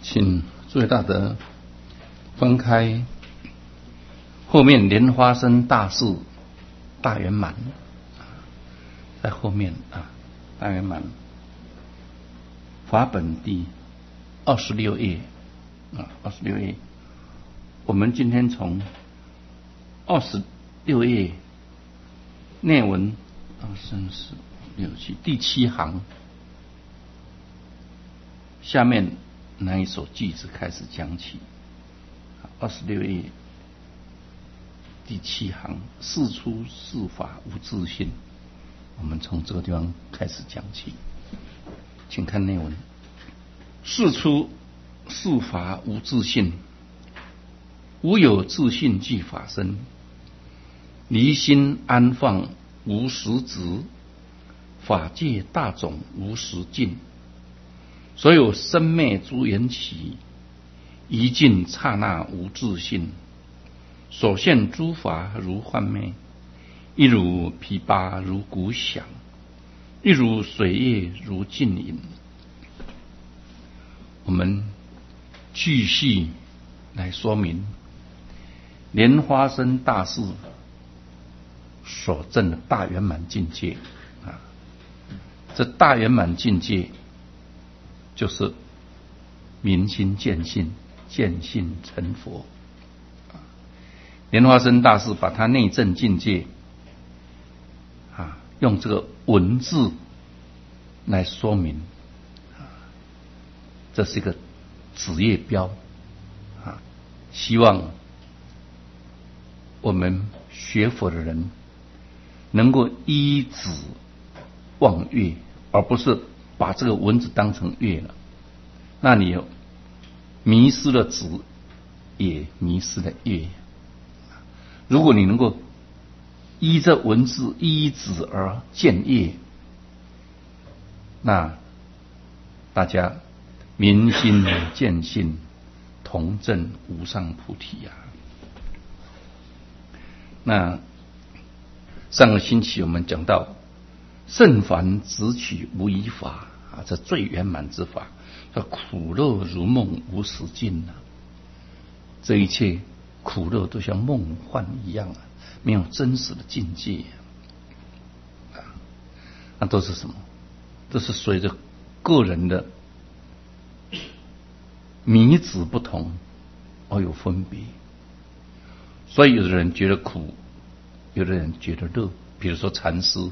请诸位大德翻开后面莲花生大士大圆满，在后面大圆满法本第26页26页，我们今天从26页内文第7行下面那一首句子开始讲起。26页第7行，事出世法无自性，我们从这个地方开始讲起。请看内文：事出世法无自性，无有自性即法身，离心安放无实质，法界大种无实境，所有生灭诸缘起，一尽刹那无自性，所现诸法如幻灭，一如琵琶如鼓响，一如水月如镜影。我们继续来说明莲花生大士所证的大圆满境界这大圆满境界就是明心见性，见性成佛。莲花生大士把他内证境界用这个文字来说明，这是一个指业标希望我们学佛的人能够依止望月，而不是把这个文字当成月了，那你迷失了止，也迷失了月。如果你能够依着文字依止而见月，那大家明心见性，同证无上菩提那上个星期我们讲到圣凡只取无疑法这最圆满之法，叫苦乐如梦无实境这一切苦乐都像梦幻一样没有真实的境界那都是什么？都是随着个人的迷止不同而有分别。所以有的人觉得苦，有的人觉得乐。比如说禅师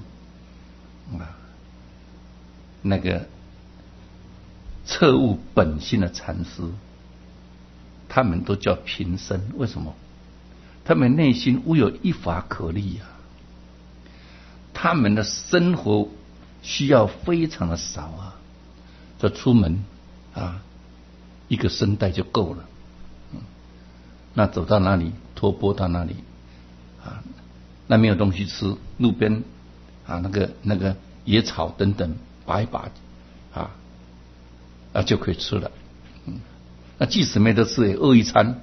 那个彻悟本性的禅师，他们都叫平生。为什么？他们内心无有一法可立他们的生活需要非常的少这出门一个身带就够了那走到哪里托钵到哪里那没有东西吃，路边那个野草等等拔一拔就可以吃了那即使没得吃也饿一餐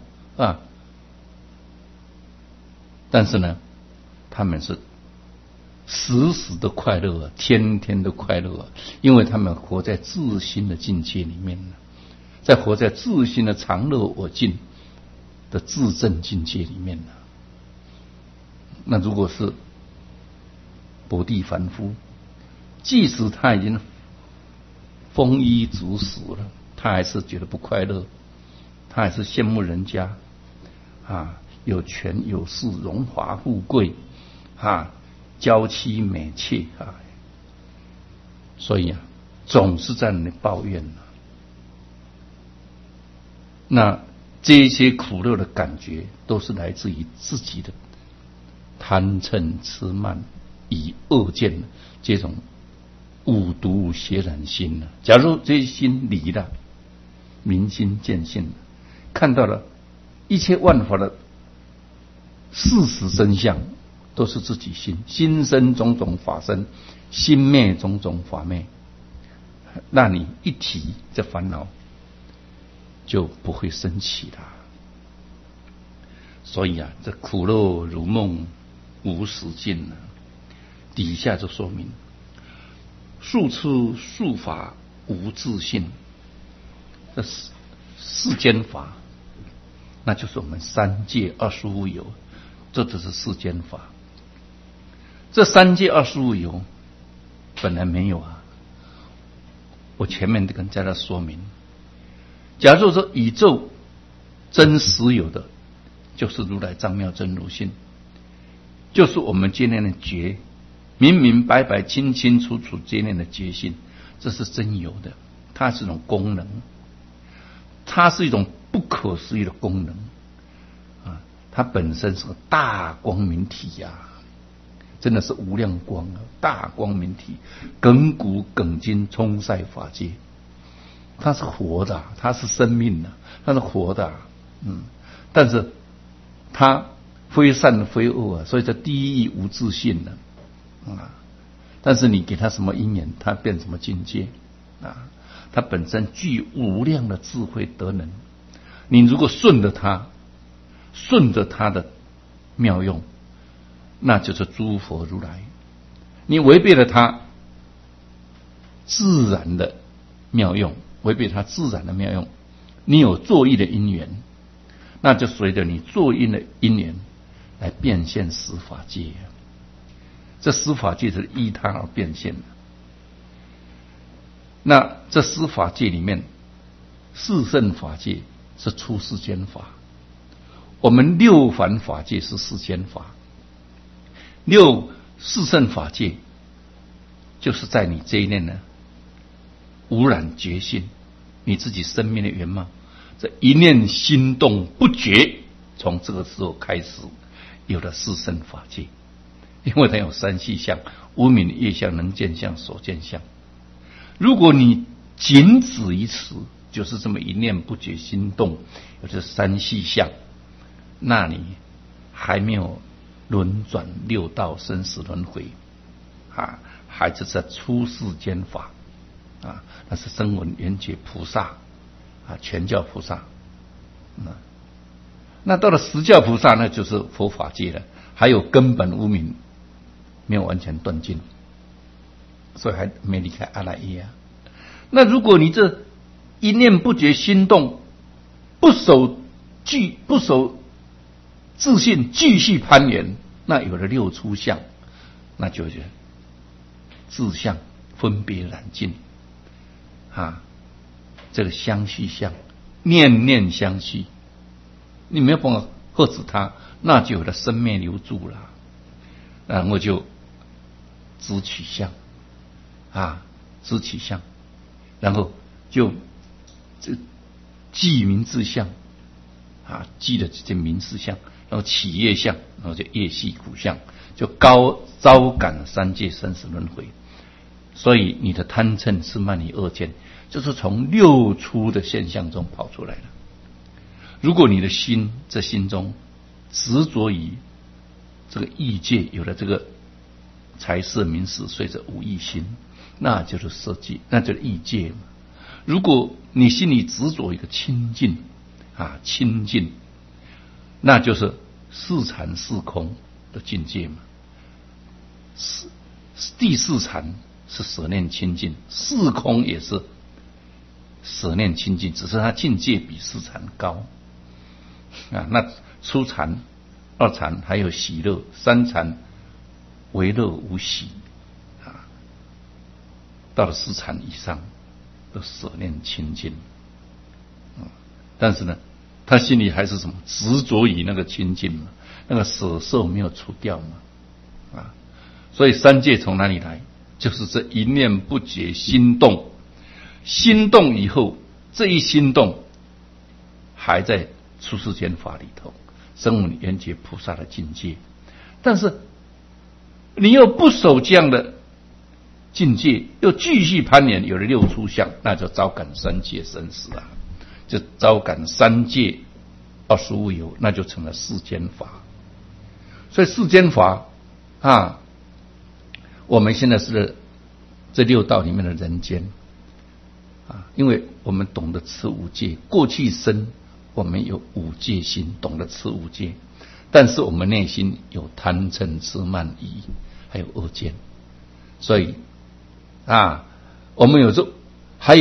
但是呢他们是时时的快乐天天的快乐因为他们活在自心的境界里面在活在自心的常乐我净的自证境界里面那如果是薄地凡夫，即使他已经丰衣足食了，他还是觉得不快乐，他还是羡慕人家有权有势，荣华富贵娇妻美妾所以总是在那里抱怨那这些苦乐的感觉都是来自于自己的贪嗔痴慢以恶见这种五毒邪染心假如这些心离了，明心见性看到了一切万法的事实真相，都是自己心，心生种种法生，心灭种种法灭，那你一提这烦恼就不会生起了。所以这苦乐如梦无实境底下就说明速出速法无自性。这世间法，那就是我们三界25有，这就是世间法。这三界25有本来没有啊，我前面跟大家说明，假如说宇宙真实有的，就是如来藏妙真如性，就是我们今天的觉，明明白白清清楚楚今天的觉性，这是真有的，它是一种功能，它是一种不可思议的功能啊！它本身是个大光明体啊，真的是无量光啊，大光明体，亘古亘今充塞法界，它是活的，它是生命的，它是活的，但是它非善非恶啊，所以叫第一义无自性的啊。但是你给它什么因缘，它变什么境界啊？它本身具无量的智慧德能，你如果顺着它，顺着它的妙用，那就是诸佛如来；你违背了它自然的妙用，违背它自然的妙用，你有作意的因缘，那就随着你作因的因缘来变现十法界。这十法界是依它而变现的。那这十法界里面，四圣法界是出世间法，我们六凡法界是世间法，四圣法界就是在你这一念呢无染觉性，你自己生命的原貌，这一念心动不绝，从这个时候开始有了四圣法界。因为它有三细相：无明、业相、能见相、所见相。如果你仅止于此，就是这么一念不觉心动，有这三细相，那你还没有轮转六道生死轮回啊，还是在出世间法啊，那是声闻缘觉菩萨啊，全教菩萨。那到了实教菩萨，那就是佛法界了，还有根本无明没有完全断尽，所以还没离开阿赖耶啊。那如果你这一念不觉心动，不守自信，继续攀缘，那有了六出相，那就是自相分别染尽啊，这个相续相，念念相续，你没有办法遏制它，那就有了生灭留住了，然后就知取相啊，知取相，然后就这记名字相啊，记的这些名字相，然后起业相，然后就业系苦相，就招感三界生死轮回。所以你的贪嗔痴慢疑恶见，就是从六出的现象中跑出来的。如果你的心在心中执着于这个意界，有了这个财色名食睡着无意心，那就是色界，那就是意界嘛。如果你心里执着一个清净啊，清净，那就是四禅四空的境界嘛。第四禅是舍念清净，四空也是舍念清净，只是它境界比四禅高啊。那初禅、二禅还有喜乐，三禅为乐无喜啊，到了四禅以上都舍念清净但是呢，他心里还是什么执着于那个清净嘛，那个舍受没有除掉嘛啊。所以三界从哪里来？就是这一念不觉心动，心动以后，这一心动还在出世间法里头，声闻缘觉菩萨的境界。但是你又不守这样的境界，又继续攀缘，有了六出相，那就招感三界生死啊，就招感三界25有，那就成了世间法。所以世间法啊，我们现在是这六道里面的人间啊，因为我们懂得持五戒，过去生我们有五戒心，懂得持五戒，但是我们内心有贪嗔痴慢疑，还有恶见，所以啊，我们有时候还有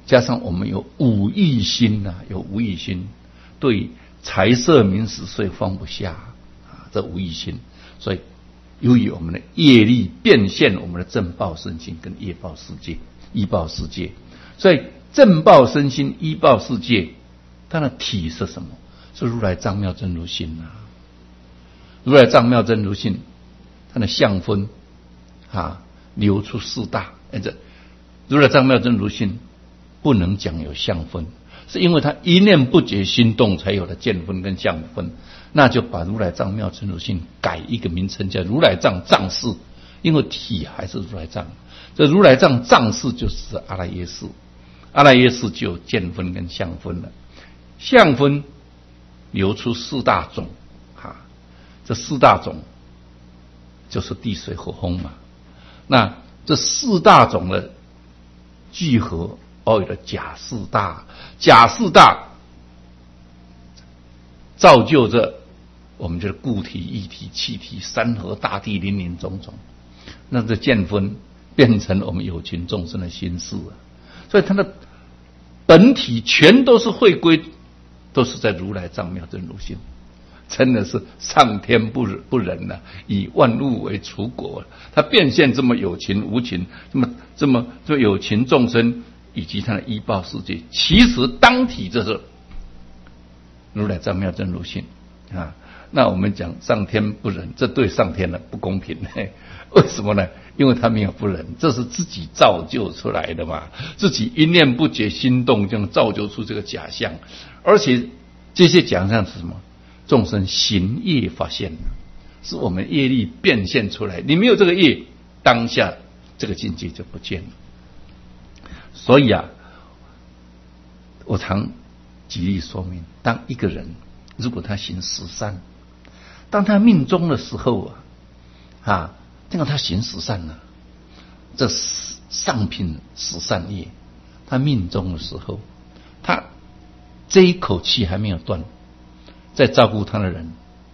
加上我们有五欲心有五欲心，对财色名食睡放不下这五欲心，所以由于我们的业力变现我们的正报身心跟业报世界、依报世界，所以正报身心、依报世界，它的体是什么？是如来藏妙真如心如来藏妙真如心，它的相分流出四大。如来藏妙真如心不能讲有相分，是因为它一念不觉心动才有了见分跟相分，那就把如来藏妙真如心改一个名称叫如来藏藏识，因为体还是如来藏，这如来藏藏识就是阿赖耶识，阿赖耶识就有见分跟相分了，相分流出四大种这四大种就是地水火风嘛。那这四大种的聚合有了假四大，假四大造就着我们这个固体、液体、气体、山河大地林林总总，那这见分变成我们有情众生的心事所以它的本体全都是回归，都是在如来藏妙真如心，真的是上天不仁以万物为刍狗它变现这么有情无情，这么有情众生以及它的依报世界，其实当体就是如来藏妙真如心那我们讲上天不仁，这对上天不公平为什么呢？因为他没有不仁，这是自己造就出来的嘛，自己一念不觉心动，就造就出这个假象，而且这些假象是什么？众生行业发现是我们业力变现出来，你没有这个业，当下这个境界就不见了。所以我常举例说明，当一个人如果他行十善，当他命中的时候这个他行十善这上品十善业，他命中的时候，他这一口气还没有断，在照顾他的人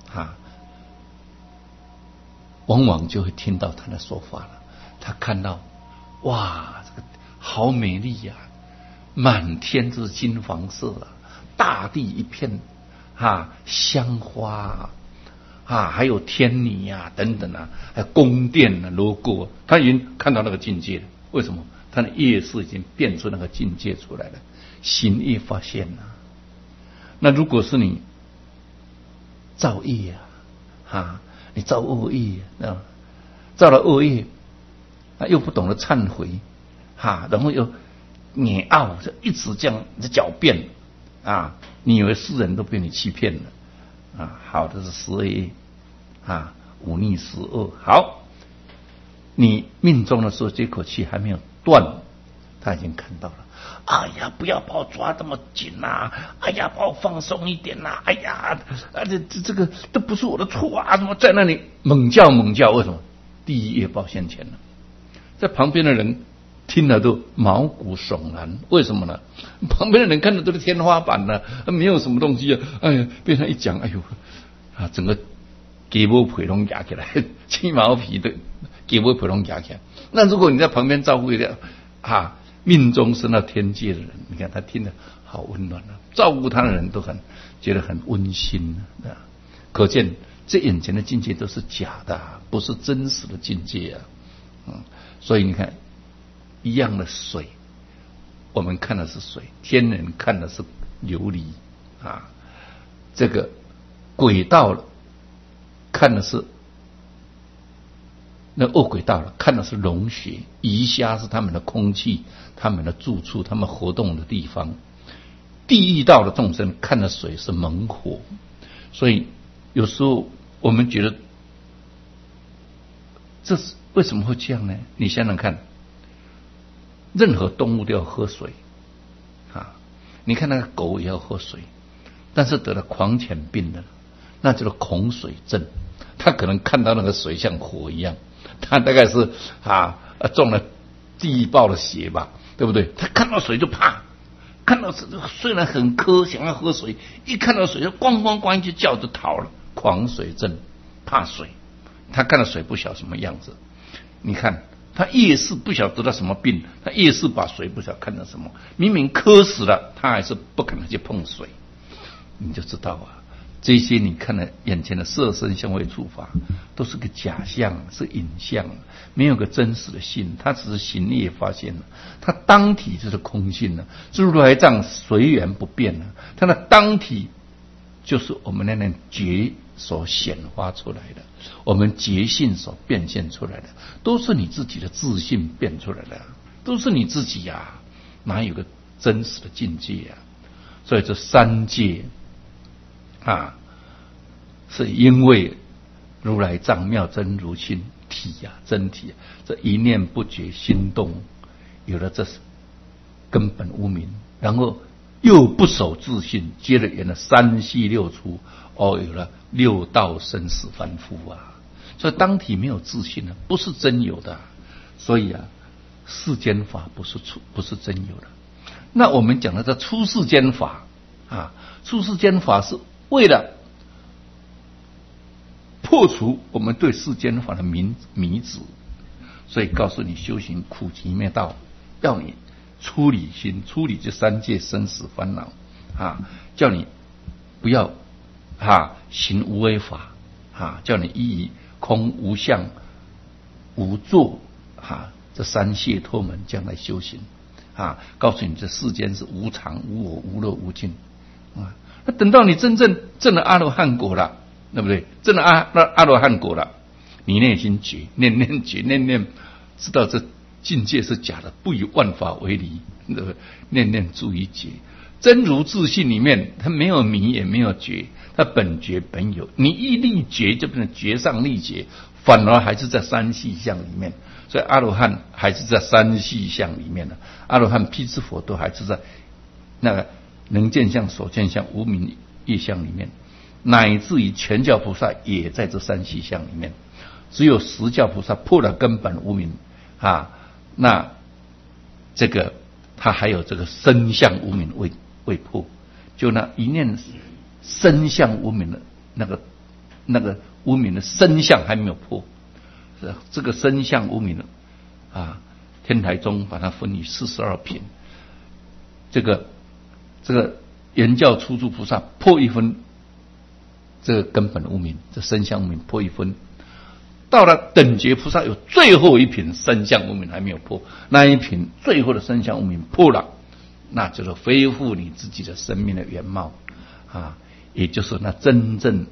往往就会听到他的说法了。他看到哇，这个好美丽满天都是金黄色大地一片香花还有天女等等还有宫殿楼阁他已经看到那个境界了。为什么？他的业识已经变出那个境界出来了，行业发现那如果是你造业你造恶业造了恶业又不懂得忏悔然后又碾傲，就一直这样狡辩你以为世人都被你欺骗了好的是十恶业忤逆十恶。好，你命中的时候这口气还没有断，他已经看到了，哎呀不要把我抓这么紧哎呀把我放松一点哎呀这个都不是我的错怎么在那里猛叫，为什么？第一业报现前了。在旁边的人听了都毛骨悚然，为什么呢？旁边的人看的都是天花板没有什么东西哎呀被他一讲，哎呦整个鸡毛皮都压起来，鸡毛皮的鸡毛皮都压起来。那如果你在旁边照顾一下命中升到天界的人，你看他听得好温暖照顾他的人都觉得很温馨可见这眼前的境界都是假的不是真实的境界所以你看一样的水，我们看的是水，天人看的是琉璃这个轨道了看的是那恶鬼道了看的是龙血，鱼虾是他们的空气，他们的住处，他们活动的地方。地狱道的众生看的水是猛火。所以有时候我们觉得这是为什么会这样呢？你想想看，任何动物都要喝水你看那个狗也要喝水，但是得了狂犬病的那就是恐水症，他可能看到那个水像火一样，他大概是中了地狱报的邪吧，对不对？他看到水就怕，看到水虽然很渴想要喝水，一看到水就咣咣咣就叫就逃了，狂水症，怕水，他看到水不晓得什么样子。你看他夜视不晓得得到什么病，他夜视把水不晓得看到什么，明明渴死了，他还是不可能去碰水，你就知道啊，这些你看了眼前的色身香味触法，都是个假象，是影像，没有个真实的性，它只是行业发现了，它当体就是空性了，是如来藏随缘不变了，它的当体就是我们那觉所显发出来的，我们觉性所变现出来的，都是你自己的自信变出来的，都是你自己呀，哪有个真实的境界呀？所以这三界啊，是因为如来藏妙真如性体啊，真体，这一念不觉心动，有了这根本无明，然后又不守自性，接着缘了三系六出，有了六道生死凡夫啊。所以当体没有自性呢，不是真有的。所以啊，世间法不是真有的。那我们讲的这出世间法啊，出世间法是为了破除我们对世间法的迷执，所以告诉你修行苦集灭道，要你出离心，出离这三界生死烦恼啊，叫你不要行无为法叫你依空无相无作这三解脱门将来修行告诉你这世间是无常无我无乐无尽那等到你真正证了阿罗汉果了，对不对？证了阿罗汉果了，你内心觉，念念觉，念念知道这境界是假的，不以万法为离，对不对？念念注意觉，真如自性里面，它没有迷也没有觉，它本觉本有。你一立觉就变成觉上立觉，反而还是在三细相里面。所以阿罗汉还是在三细相里面的，阿罗汉、辟支佛都还是在那个能见相、所见相、无明业相里面，乃至于全教菩萨也在这三细相里面。只有十教菩萨破了根本无明那这个他还有这个身相无明未破，就那一念身相无明的那个无明的身相还没有破。这个身相无明天台宗把它分于42品，这个圆教初住菩萨破一分，这个根本无明，这身相无明破一分。到了等觉菩萨有最后一品身相无明还没有破，那一品最后的身相无明破了，那就是恢复你自己的生命的原貌也就是那真正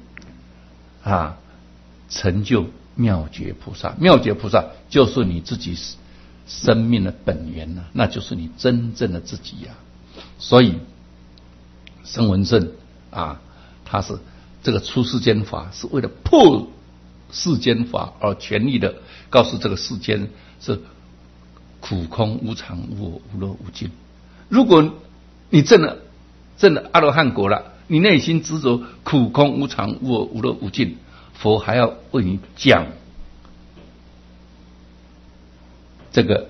成就妙觉菩萨。妙觉菩萨就是你自己生命的本源那就是你真正的自己所以声闻乘他是这个出世间法是为了破世间法而全力的告诉这个世间是苦空无常无我无乐无尽。如果你证了阿罗汉果了，你内心执着苦空无常无我无乐无尽，佛还要为你讲这个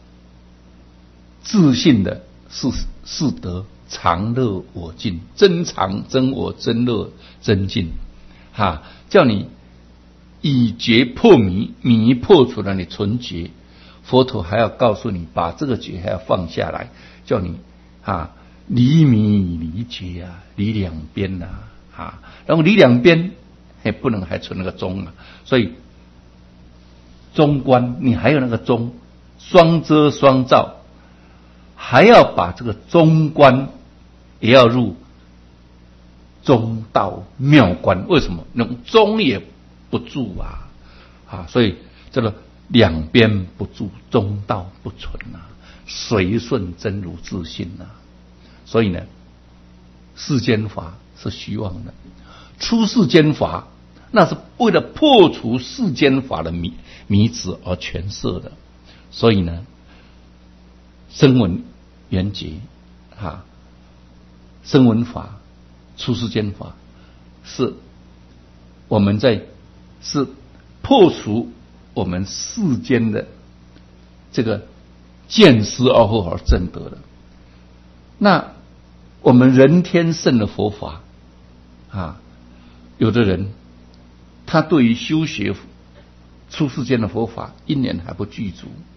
自信的是得常乐我净，真常真我真乐真净叫你以觉破迷，迷破除了你纯觉。佛陀还要告诉你，把这个觉还要放下来，叫你离迷离觉离两边然后离两边还不能还存那个中所以中观你还有那个中，双遮双照，还要把这个中观也要入中道妙观。为什么？那中也不住所以这个两边不住，中道不存随顺真如自性所以呢，世间法是虚妄的，出世间法那是为了破除世间法的迷执而诠释的。所以呢，声闻缘觉声闻法、出世间法是我们是破除我们世间的这个见思而后而证得的。那我们人天圣的佛法有的人他对于修学出世间的佛法因缘还不具足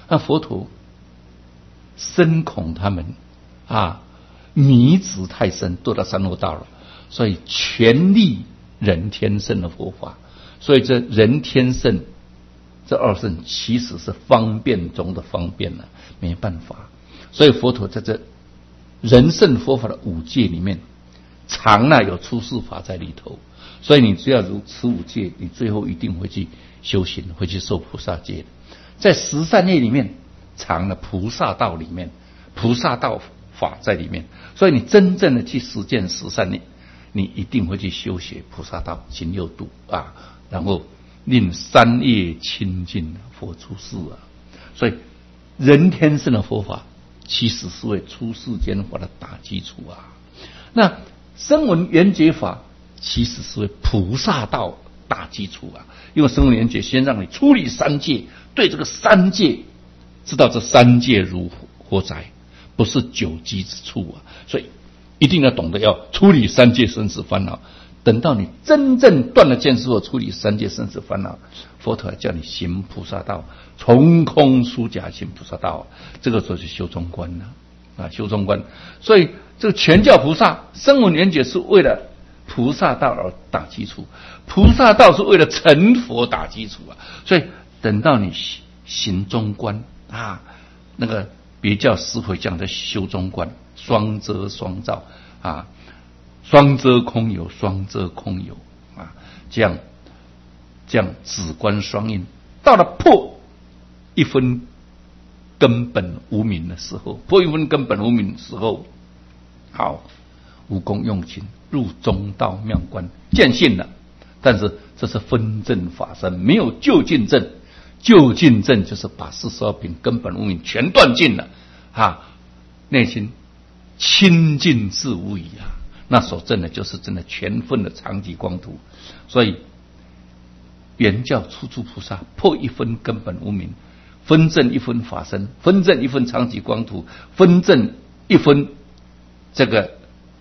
那佛陀深恐他们迷执太深，堕到三恶道了，所以全力人天圣的佛法。所以这人天圣这二圣其实是方便中的方便了，没办法。所以佛陀在这人圣佛法的五戒里面，常有出世法在里头。所以你只要如持五戒，你最后一定会去修行，会去受菩萨戒。在十善业里面藏了菩萨道里面，菩萨道法在里面。所以你真正的去实践十善业，你一定会去修学菩萨道，行六度然后令三业清净，佛出世所以人天圣的佛法其实是为出世间法的打基础那声闻缘觉法其实是为菩萨道打基础因为声闻缘觉先让你处理三界，对这个三界知道这三界如火宅，不是久积之处所以一定要懂得要处理三界生死烦恼。等到你真正断了见识后，处理三界生死烦恼，佛陀叫你行菩萨道，从空出假行菩萨道，这个就是修中观修中观。所以这个全教菩萨声闻缘觉是为了菩萨道而打基础，菩萨道是为了成佛打基础所以等到你行中观那个别教师会讲的修中观，双遮双照双遮空有，双遮空有这样止观双印，到了破一分根本无明的时候，破一分根本无明的时候，好，无功用情，入中道妙观，见性了。但是这是分证法身，没有究竟证。究竟证就是把42品根本无明全断尽了内心清净自无疑那所证的就是真的全分的常寂光图。所以原教初住菩萨破一分根本无明，分证一分法身，分证一分常寂光图，分证一分这个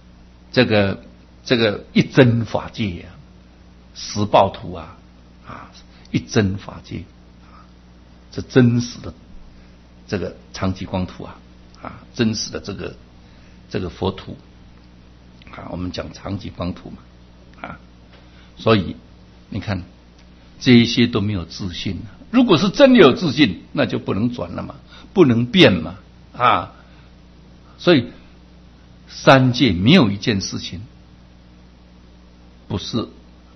一真法界实报图一真法界这真实的这个常寂光图真实的这个佛图我们讲常寂光图所以你看这一些都没有自信如果是真有自信，那就不能转了嘛，不能变嘛所以三界没有一件事情不是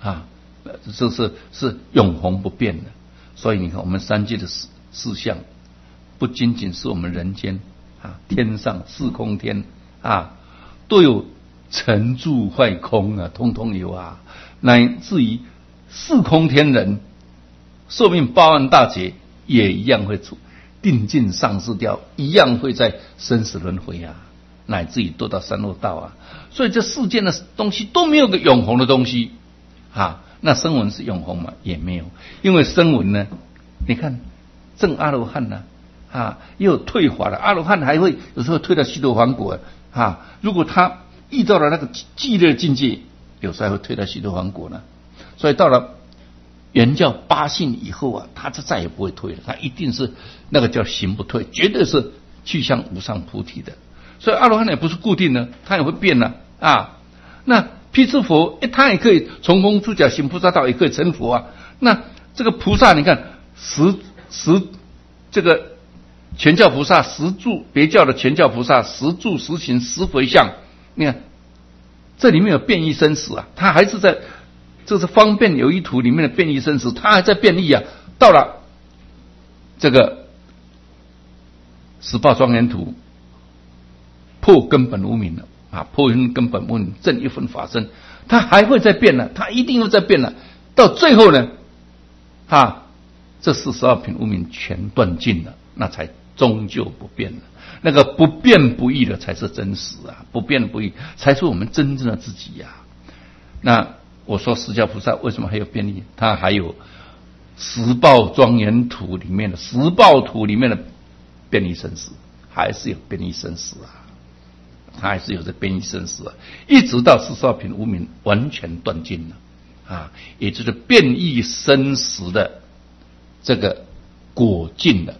是永恒不变的。所以你看我们三界的事项不仅仅是我们人间天上四空天都有成住坏空通通有乃至于四空天人寿命8万大劫也一样会定尽丧失掉，一样会在生死轮回乃至于堕到三恶道所以这世间的东西都没有个永恒的东西那声闻是永恒吗？也没有。因为声闻呢，你看证阿罗汉也有退法的，阿罗汉还会有时候退到须陀洹果如果他遇到了那个极乐境界，有时候还会退到须陀洹果呢。所以到了原教八信以后他就再也不会退了，他一定是那个叫行不退，绝对是去向无上菩提的。所以阿罗汉也不是固定的，他也会变那辟支佛他也可以从空出假行菩萨道，也可以成佛那这个菩萨你看这个全教菩萨十住，别教的全教菩萨十住十行十回向，你看这里面有变异生死他还是在这是方便有一图里面的变异生死，他还在变异到了这个十报庄严图破根本无明了破根本无明证一分法身，他还会再变他一定会再变到最后呢这42品无明全断尽了，那才终究不变了。那个不变不异的才是真实不变不异才是我们真正的自己那我说释迦菩萨为什么还有变异？他还有十报庄严图里面的十报图里面的变异生死，还是有变异生死他还是有这变异生死一直到42品无明完全断尽了也就是变异生死的这个果尽了，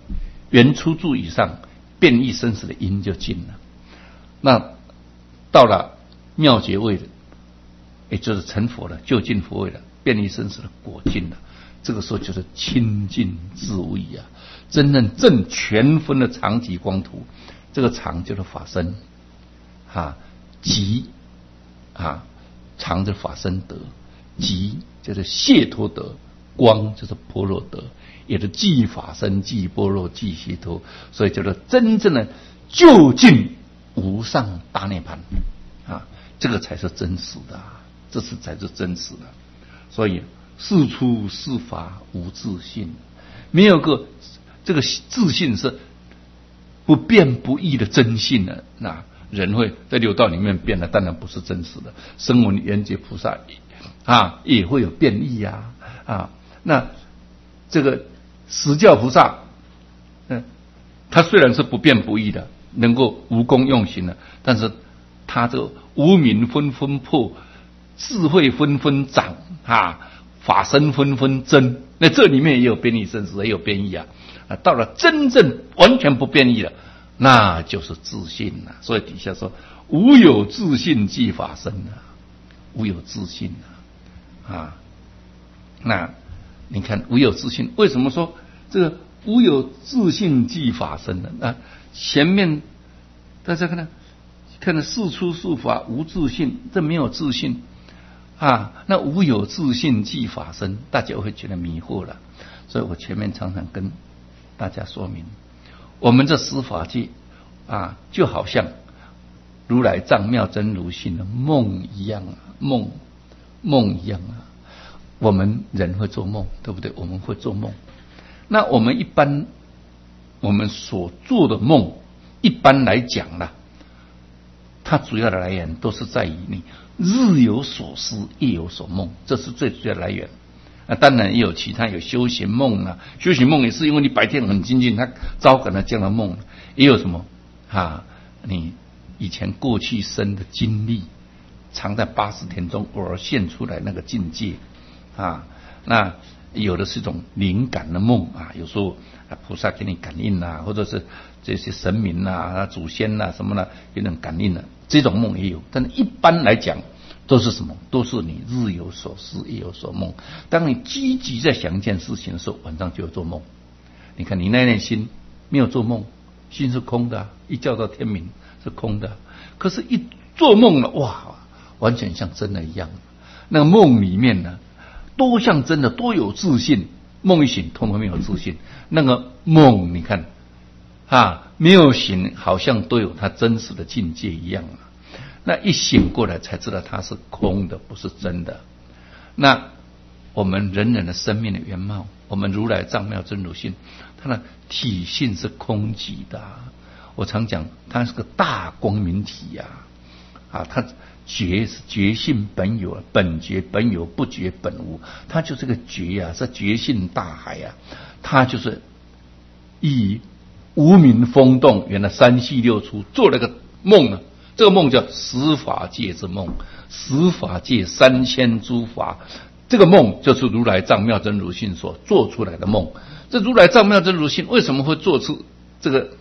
原初住以上，变异生死的因就尽了。那到了妙觉位的，也就是成佛了，就近佛位了，变异生死的果尽了。这个时候就是清净自无疑啊，真正正全分的常寂光图。这个常就是法身啊，寂啊，常就是法身德，寂就是解脱德，光就是般若德，也是即法身、即般若、即解脱，所以叫做真正的究竟无上大涅槃啊，这个才是真实的啊，这是才是真实的。所以是出是法无自性，没有个这个自性是不变不异的真性呢。那人会在六道里面变了，当然不是真实的。声闻缘觉菩萨啊也会有变异啊。那这个实教菩萨，他虽然是不变不异的，能够无功用行的，但是他这个无明纷纷破，智慧纷纷长啊，法身纷纷增。那这里面也有变异生死，也有变异啊。到了真正完全不变异了，那就是自信了。所以底下说无有自信即法身啊，无有自信啊。那你看无有自信，为什么说这个无有自信即法身呢？啊，前面大家看的是出是法无自信，这没有自信啊。那无有自信即法身，大家会觉得迷惑了。所以我前面常常跟大家说明，我们这十法界啊，就好像如来藏妙真如性的梦一样啊，梦一样啊。我们人会做梦，对不对？我们会做梦。那我们一般我们所做的梦，一般来讲啦，它主要的来源都是在于你日有所思，夜有所梦，这是最主要的来源。当然也有其他，有修行梦啊，修行梦也是因为你白天很精进，他招感了这样的梦。也有什么你以前过去生的经历，藏在80田中偶尔现出来那个境界啊。那有的是一种灵感的梦啊，有时候菩萨给你感应啊，或者是这些神明啊、祖先啊什么的有点感应啊，这种梦也有。但是一般来讲都是什么？都是你日有所思，夜有所梦。当你积极在想一件事情的时候，晚上就会做梦。你看你那念心没有做梦，心是空的，一觉到天明是空的。可是一做梦了，哇，完全像真的一样。那个梦里面呢，多像真的，多有自信。梦一醒，通通没有自信。那个梦你看没有醒，好像都有它真实的境界一样啊。那一醒过来才知道它是空的，不是真的。那我们人人的生命的原貌，我们如来藏妙真如性，它的体性是空寂的我常讲，它是个大光明体它觉是觉性本有，本觉本有，不觉本无。它就是个觉是觉性大海它就是以无明风动，原来三系六出做了个梦呢。这个梦叫十法界之梦，十法界3000诸法，这个梦就是如来藏妙真如性所做出来的梦。这如来藏妙真如性为什么会做出这个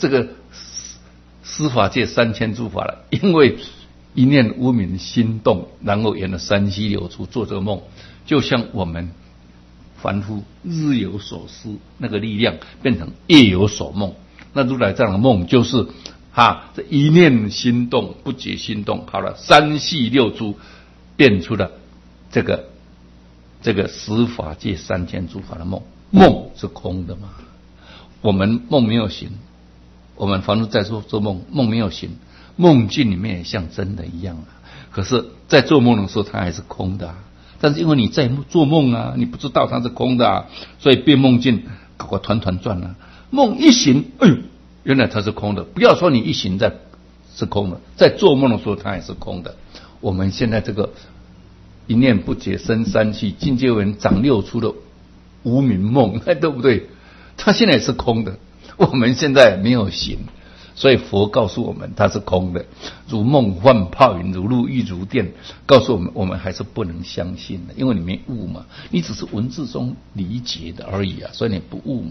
十法界3000诸法了？因为一念无明心动，然后沿了三系六出做这个梦，就像我们凡夫日有所思，那个力量变成夜有所梦。那如来这样的梦就是这一念心动，不觉心动，好了，三系六出变出了这个十法界3000诸法的梦。梦是空的嘛？我们梦没有醒，我们凡夫在做梦，梦没有醒，梦境里面也像真的一样可是在做梦的时候它还是空的但是因为你在做梦你不知道它是空的所以被梦境搞个团团转梦一醒，原来它是空的。不要说你一醒是空的，在做梦的时候它也是空的。我们现在这个一念不觉生三气，境界为长六出的无明梦，对不对？它现在也是空的，我们现在没有醒，所以佛告诉我们它是空的。如梦幻泡影，如露亦如电，告诉我们还是不能相信的，因为你没悟嘛，你只是文字中理解的而已所以你不悟嘛。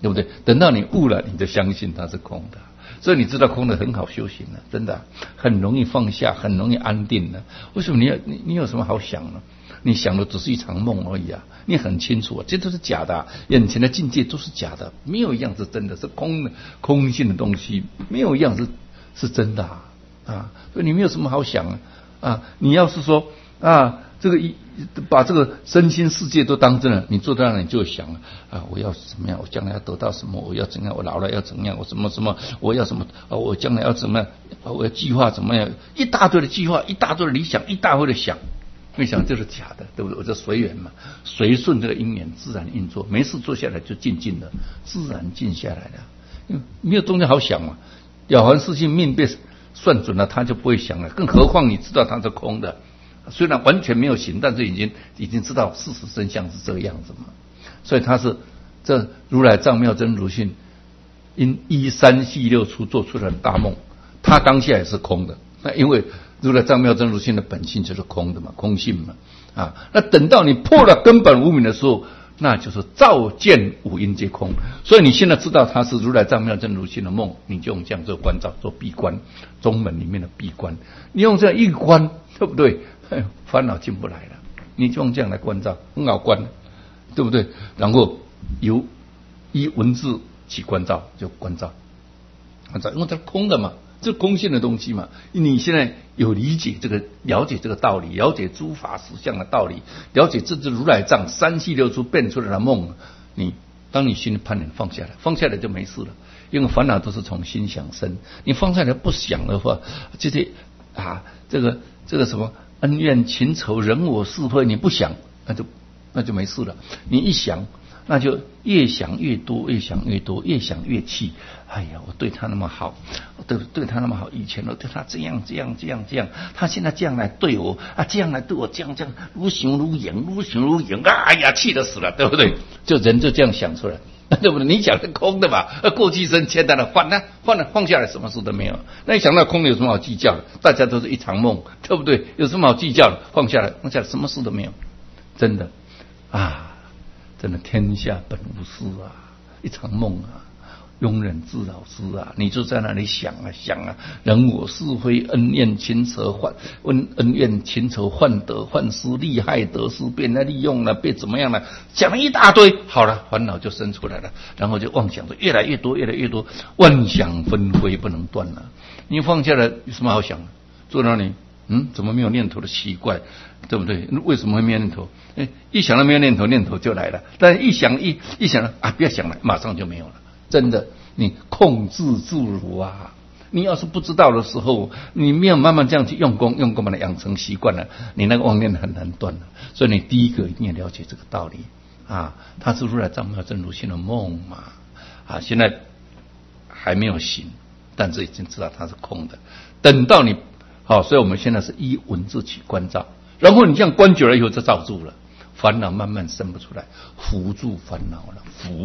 对不对？等到你悟了，你就相信它是空的。所以你知道空的很好修行了，真的很容易放下，很容易安定的。为什么你有什么好想呢？你想的只是一场梦而已啊！你很清楚啊，这都是假的，眼前的境界都是假的，没有一样是真的，是空性的东西，没有一样是真的啊！所以你没有什么好想啊！你要是说这个把这个身心世界都当真了，你坐在那里就想我要怎么样，我将来要得到什么，我要怎样，我老了要怎样，我什么，我要什么我将来要怎么样，我要计划怎么样，一大堆的计划，一大堆的理想，一大堆的想。没想就是假的，对不对？我就随缘嘛，随顺这个因缘自然运作，没事坐下来就静静的，自然静下来了，因为没有东西好想嘛。了凡四训命被算准了，他就不会想了，更何况你知道它是空的，虽然完全没有行，但是已经知道事实真相是这个样子嘛。所以他是这如来藏妙真如性因依三系六出做出了大梦，他当下也是空的，那因为如来藏妙真如性的本性就是空的嘛，空性嘛那等到你破了根本无明的时候，那就是照见五阴皆空。所以你现在知道它是如来藏妙真如性的梦，你就用这样做关照，做闭关，宗门里面的闭关，你用这样一关，对不对？烦恼进不来了，你就用这样来关照，很好关，对不对？然后由依文字起关照，就关照，因为它是空的嘛，这空性的东西嘛。你现在有理解这个，了解这个道理，了解诸法实相的道理，了解这如来藏三系六出变出来的梦，当你心的攀缘放下来，放下来就没事了。因为烦恼都是从心想生，你放下来不想的话，这些这个什么恩怨情仇人我是非，你不想，那就没事了。你一想，那就越想越多，越想越多，越想越气。哎呀，我对他那么好，对他那么好，以前我对他这样，他现在这样来对我这样来对我，这样如形如影，哎呀，气得死了，对不对？人就这样想出来，对不对？你讲的空的嘛，过去生欠单的换了，放下来，什么事都没有。那你想到空的有什么好计较的？大家都是一场梦，对不对？有什么好计较的？放下来，什么事都没有，真的真的天下本无事一场梦庸人自扰之你就在那里想人我是非恩怨情仇患得患失，利害得失，被人家利用了，被怎么样了，讲了一大堆，好了，烦恼就生出来了，然后就妄想着越来越多，妄想纷飞不能断了。你放下来有什么好想的？坐那里怎么没有念头的？奇怪，对不对？为什么会没有念头？一想到没有念头就来了，但一想不要想了，马上就没有了。真的，你控制自如你要是不知道的时候，你没有慢慢这样去用功把它养成习惯了，你那个妄念很难断了。所以你第一个一定要了解这个道理它是如来藏妙真如性的梦嘛现在还没有醒，但是已经知道它是空的。等到你所以我们现在是依文字起关照，然后你这样关久了以后就罩住了，烦恼慢慢生不出来，扶住烦恼了，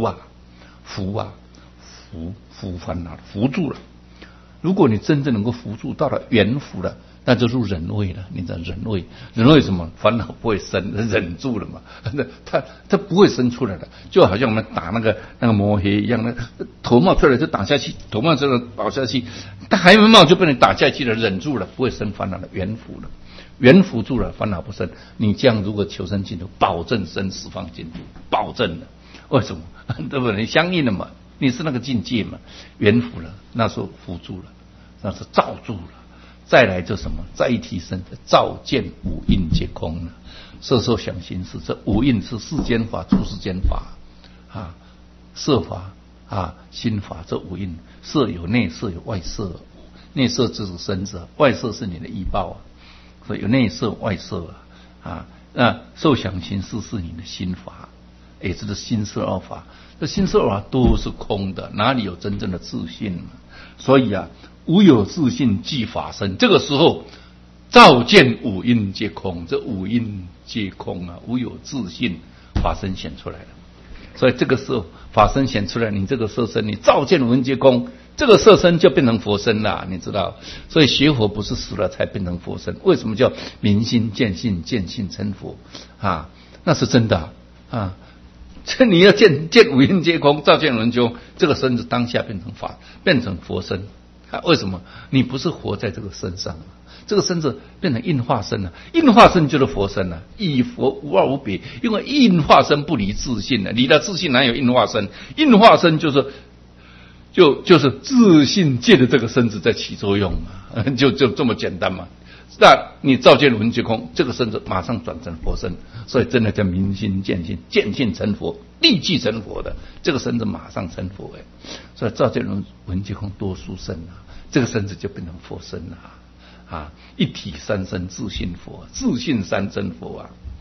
扶烦恼了，扶住了。如果你真正能够扶住，到了圆福了，那就入忍位了。你知道忍位什么？烦恼不会生，忍住了嘛，它不会生出来的，就好像我们打那个摩羯一样的，头冒出来就打下去，头冒出来倒下去，它还没冒就被你打下去了，忍住了，不会生烦恼的，圆福了，圆福住了，烦恼不生。你这样如果求生净土，保证生十方净土，保证的。为什么？对不对？你相应的嘛，你是那个境界嘛，圆福了，那时候扶住了，那是罩住了。再来就什么？再一提升，照见五蕴皆空了。色受想行识，这五蕴是世间法、出世间法色法心法，这五蕴色有内色有外色，内色就是身子，外色是你的依报所以有内色外色那受想行识是你的心法，也就是心色二法。这心色二法都是空的，哪里有真正的自信呢？所以无有自信即法身。这个时候照见五蕴皆空，这五蕴皆空无有自信，法身显出来了。所以这个时候法身显出来，你这个色身，你照见五蕴皆空，这个色身就变成佛身了，你知道。所以学佛不是死了才变成佛身，为什么叫明心见性，见性成佛那是真的这你要见五蕴皆空，照见闻觉空，这个身子当下变成佛身。为什么？你不是活在这个身上，这个身子变成应化身了，应化身就是佛身了，以佛无二无别。因为应化身不离自性了，离了自性哪有应化身？应化身就是自性借着这个身子在起作用嘛，就这么简单嘛。那你照见闻觉空，这个身子马上转成佛身，所以真的叫明心见性，见性成佛，立即成佛的，这个身子马上成佛所以照见闻觉空多殊胜啊，这个身子就变成佛身了一体三身自性佛，自性三真佛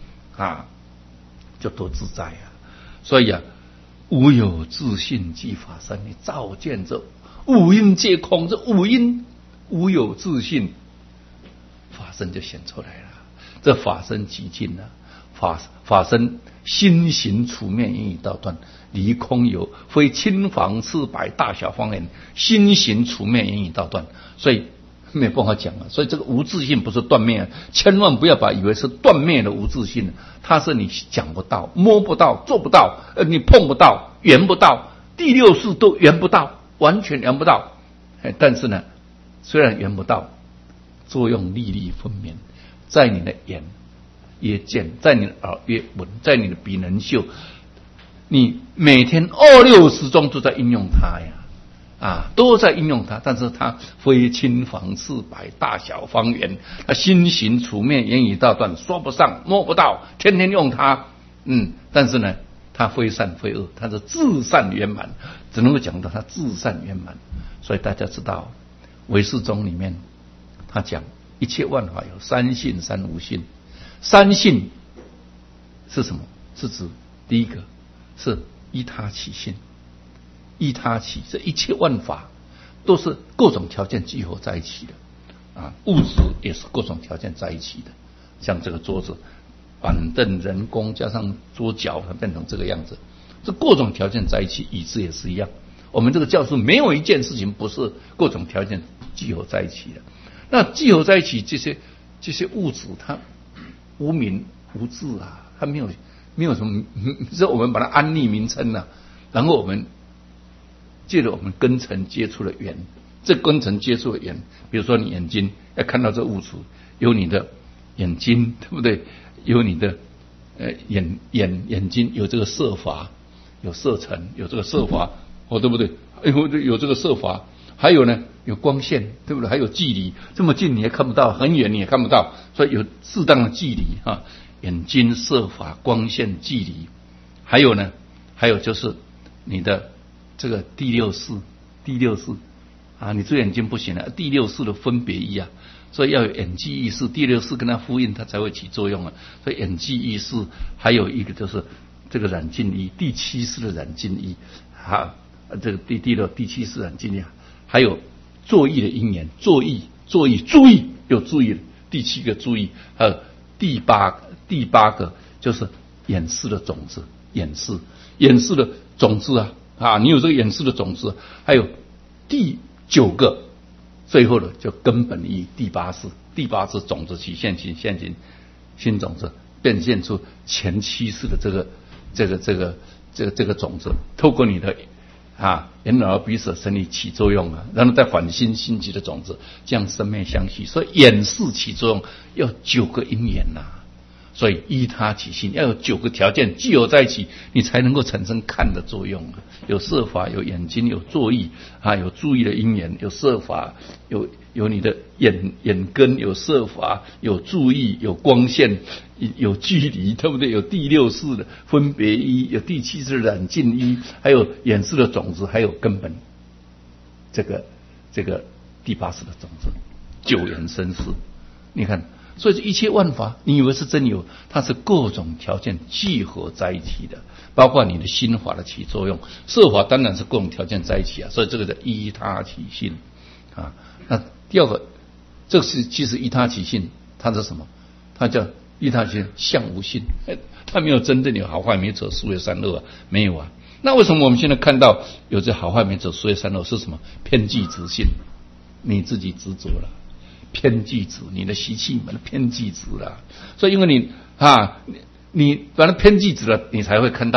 就多自在所以无有自性即法身，你照见这五蕴皆空，这五蕴无有自性，法身就显出来了。这法身极尽了，法身心行处面言语道断，离空有，非青黄赤白大小方圆，心行处面言语道断，所以没办法讲了。所以这个无自性不是断灭，千万不要以为是断灭的无自性，它是你讲不到、摸不到、做不到，你碰不到、圆不到，第六识都圆不到，完全圆不到。但是呢，虽然圆不到，作用历历分明，在你的眼也见，在你的耳也闻，在你的鼻能嗅，你每天260中都在应用它都在应用它，但是它非青黄赤白大小方圆，它心行处面言语道断，说不上摸不到，天天用它但是呢，它非善非恶，它是至善圆满，只能够讲到它至善圆满。所以大家知道唯识宗里面他讲一切万法有三性三无性。三性是什么？是指第一个是依他起性，依他起，这一切万法都是各种条件聚合在一起的物质也是各种条件在一起的，像这个桌子、板凳、人工加上桌脚，它变成这个样子，这各种条件在一起。椅子也是一样，我们这个教室没有一件事情不是各种条件聚合在一起的。那聚合在一起，这些物质它无名无字它没有什么，所以我们把它安立名称然后我们借着我们根尘接触的缘，这根尘接触的缘，比如说你眼睛要看到这物质，有你的眼睛，对不对？有你的眼睛有这个色法，有色尘，有这个色法对不对？有这个色法，还有呢有光线，对不对？还有距离，这么近你也看不到，很远你也看不到，所以有适当的距离眼睛、色法、光线、距离，还有呢，还有就是你的这个第六识你这眼睛不行了，第六识的分别意所以要有眼记意识，第六识跟它呼应，它才会起作用所以眼记意识，还有一个就是这个染净意，第七识的染净意这个第六、第七识染净意，还有作意的因缘，作意注意有注意，第七个注意，还有第八个就是眼识的种子，眼识的种子你有这个眼识的种子，还有第9个，最后的就根本意，第八识种子起现行新种子，变现出前7识的这个种子，透过你的眼耳鼻舌身意起作用然后再反心起的种子，这样生灭相续。所以眼识起作用要9个因缘所以依他起性，要有9个条件聚合在一起，你才能够产生看的作用有色法，有眼睛，有作意有注意的因缘，有色法，有你的眼根，有色法，有注意，有光线，有距离，对不对？有第六识的分别一，有第七识的染净一，还有眼识的种子，还有根本这个第八识的种子，9缘生识。你看，所以这一切万法，你以为是真有，它是各种条件聚合在一起的，包括你的心法的起作用，色法当然是各种条件在一起所以这个叫依他起性那第二个，这是其实依他起性，它是什么？它叫依他起性相无性，它没有真正有好坏美丑是非善恶没有那为什么我们现在看到有这好坏美丑是非善恶是什么？偏计执性，你自己执着了。偏计执，你的习气把它偏计执了，所以因为你把它偏计执了，你才会看到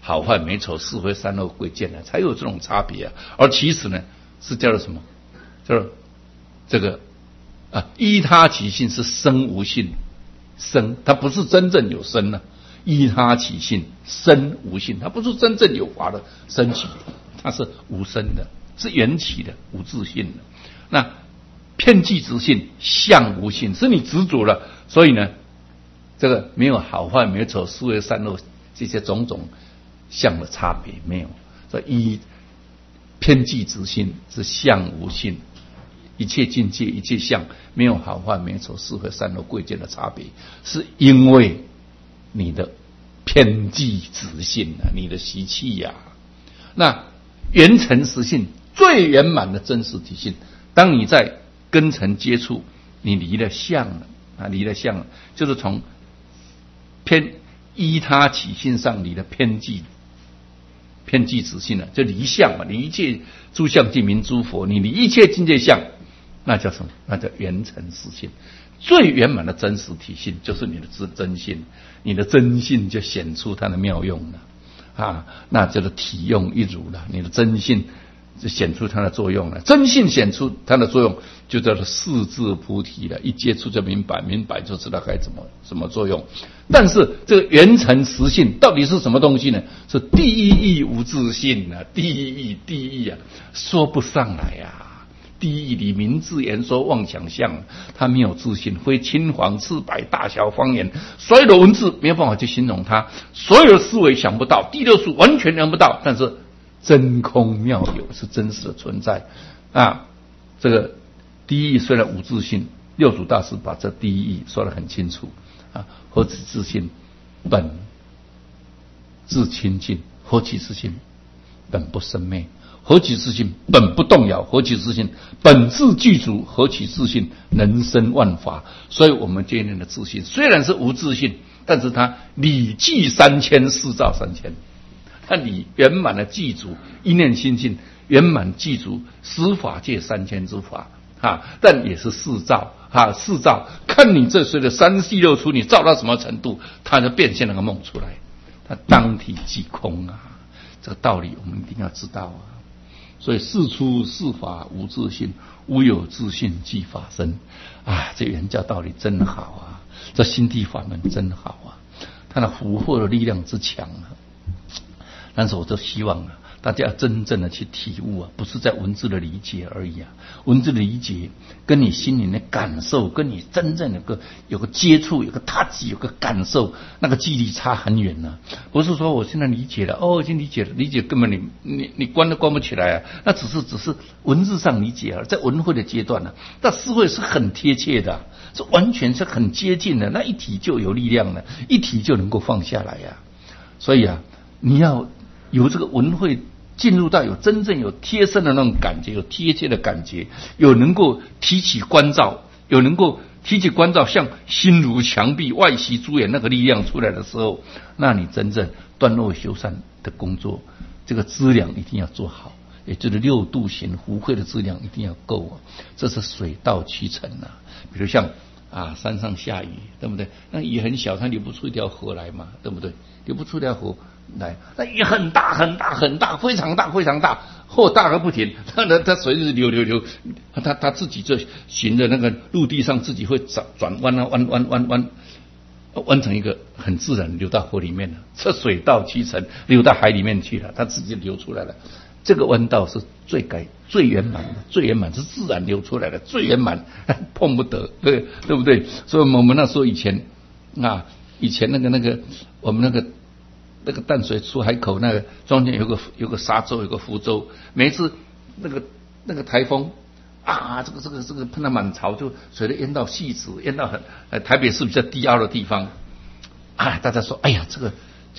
好坏美丑是非善恶贵贱呢，才有这种差别啊。而其实呢，是叫做什么？叫做这个依他起性是生无性，生它不是真正有生呢、依他起性生无性，它不是真正有法的升起，它是无生的，是缘起的，无自性的。那偏计执性相无性，是你执着了，所以呢，这个没有好坏美丑是非善恶这些种种相的差别没有。所以依偏计执性是相无性，一切境界一切相没有好坏美丑是非善恶贵贱的差别，是因为你的偏计执性啊，你的习气呀、那圆成实性最圆满的真实体性，当你在根尘接触，你离了相了离了相了，就是从偏依他起性上离了偏计执性了，就离相嘛，离一切诸相即名诸佛，你离一切境界相，那叫什么？那叫圆成实性，最圆满的真实体性就是你的真性，你的真性就显出它的妙用了那叫做体用一如了，你的真性就显出它的作用了，真性显出它的作用，就叫做四智菩提了。一接触就明白，明白就知道该怎么作用。但是这个圆成实性到底是什么东西呢？是第一义无自性啊，第一义啊，说不上来啊。第一义里名字言说妄想相，它没有自性，非青黄赤白大小方言，所有的文字没有办法去形容它，所有的思维想不到，第六数完全量不到，但是真空妙有，是真实的存在这个第一义虽然无自性，六祖大师把这第一义说得很清楚何其自性？本自清净，何其自性？本不生灭，何其自性？本不动摇，何其自性？本自具足，何其自性？能生万法。所以我们今天的自性虽然是无自性，但是它理记3000，事造3000。它理圆满的记足一念心性，圆满记足十法界3000之法但也是事造事造，看你这随着三细六出，你造到什么程度，它就变现那个梦出来，它当体即空这个道理我们一定要知道所以事出事法无自性，无有自性即法身这原教道理真好这心地法门真好它的俘获的力量之强但是我就希望大家真正的去体悟不是在文字的理解而已文字的理解跟你心灵的感受，跟你真正有个接触，有个touch，有个感受，那个距离差很远不是说我现在理解了已经理解了，理解根本你关都关不起来那只是文字上理解在文会的阶段那思会是很贴切的是完全是很接近的，那一体就有力量了，一体就能够放下来所以你要有这个文会进入到有真正有贴身的那种感觉，有贴切的感觉，有能够提起关照，有能够提起关照，像心如墙壁外息诸眼那个力量出来的时候，那你真正断恶修善的工作，这个资粮一定要做好，也就是六度行福慧的资粮一定要够这是水到渠成比如像山上下雨，对不对？那雨很小，它流不出一条河来嘛，对不对？流不出一条河来，那雨很大很大很大，非常大非常大，或大个不停，它水是流，它自己就循着那个陆地上自己会转弯弯成一个很自然流到河里面了，这水到渠成，流到海里面去了，它自己流出来了。这个弯道是最圆满的，最圆满是自然流出来的，最圆满碰不得，对不对？所以我们那时候以前那个我们那个淡水出海口那个中间有个沙洲，有个浮洲，每一次那个台风这个碰到满潮，就水都淹到汐止，淹到台北市比较低凹的地方大家说哎呀这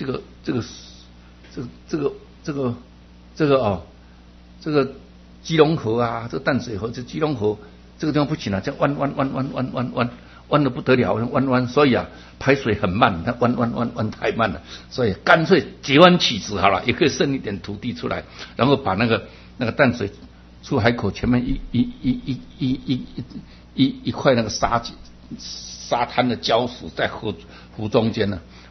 个基隆河这个淡水河，这基隆河这个地方不行这样弯得不得了，弯，所以排水很慢，它弯太慢了，所以干脆截弯起直好了，也可以剩一点土地出来，然后把那个淡水出海口前面一块那个沙滩的礁石在湖中间把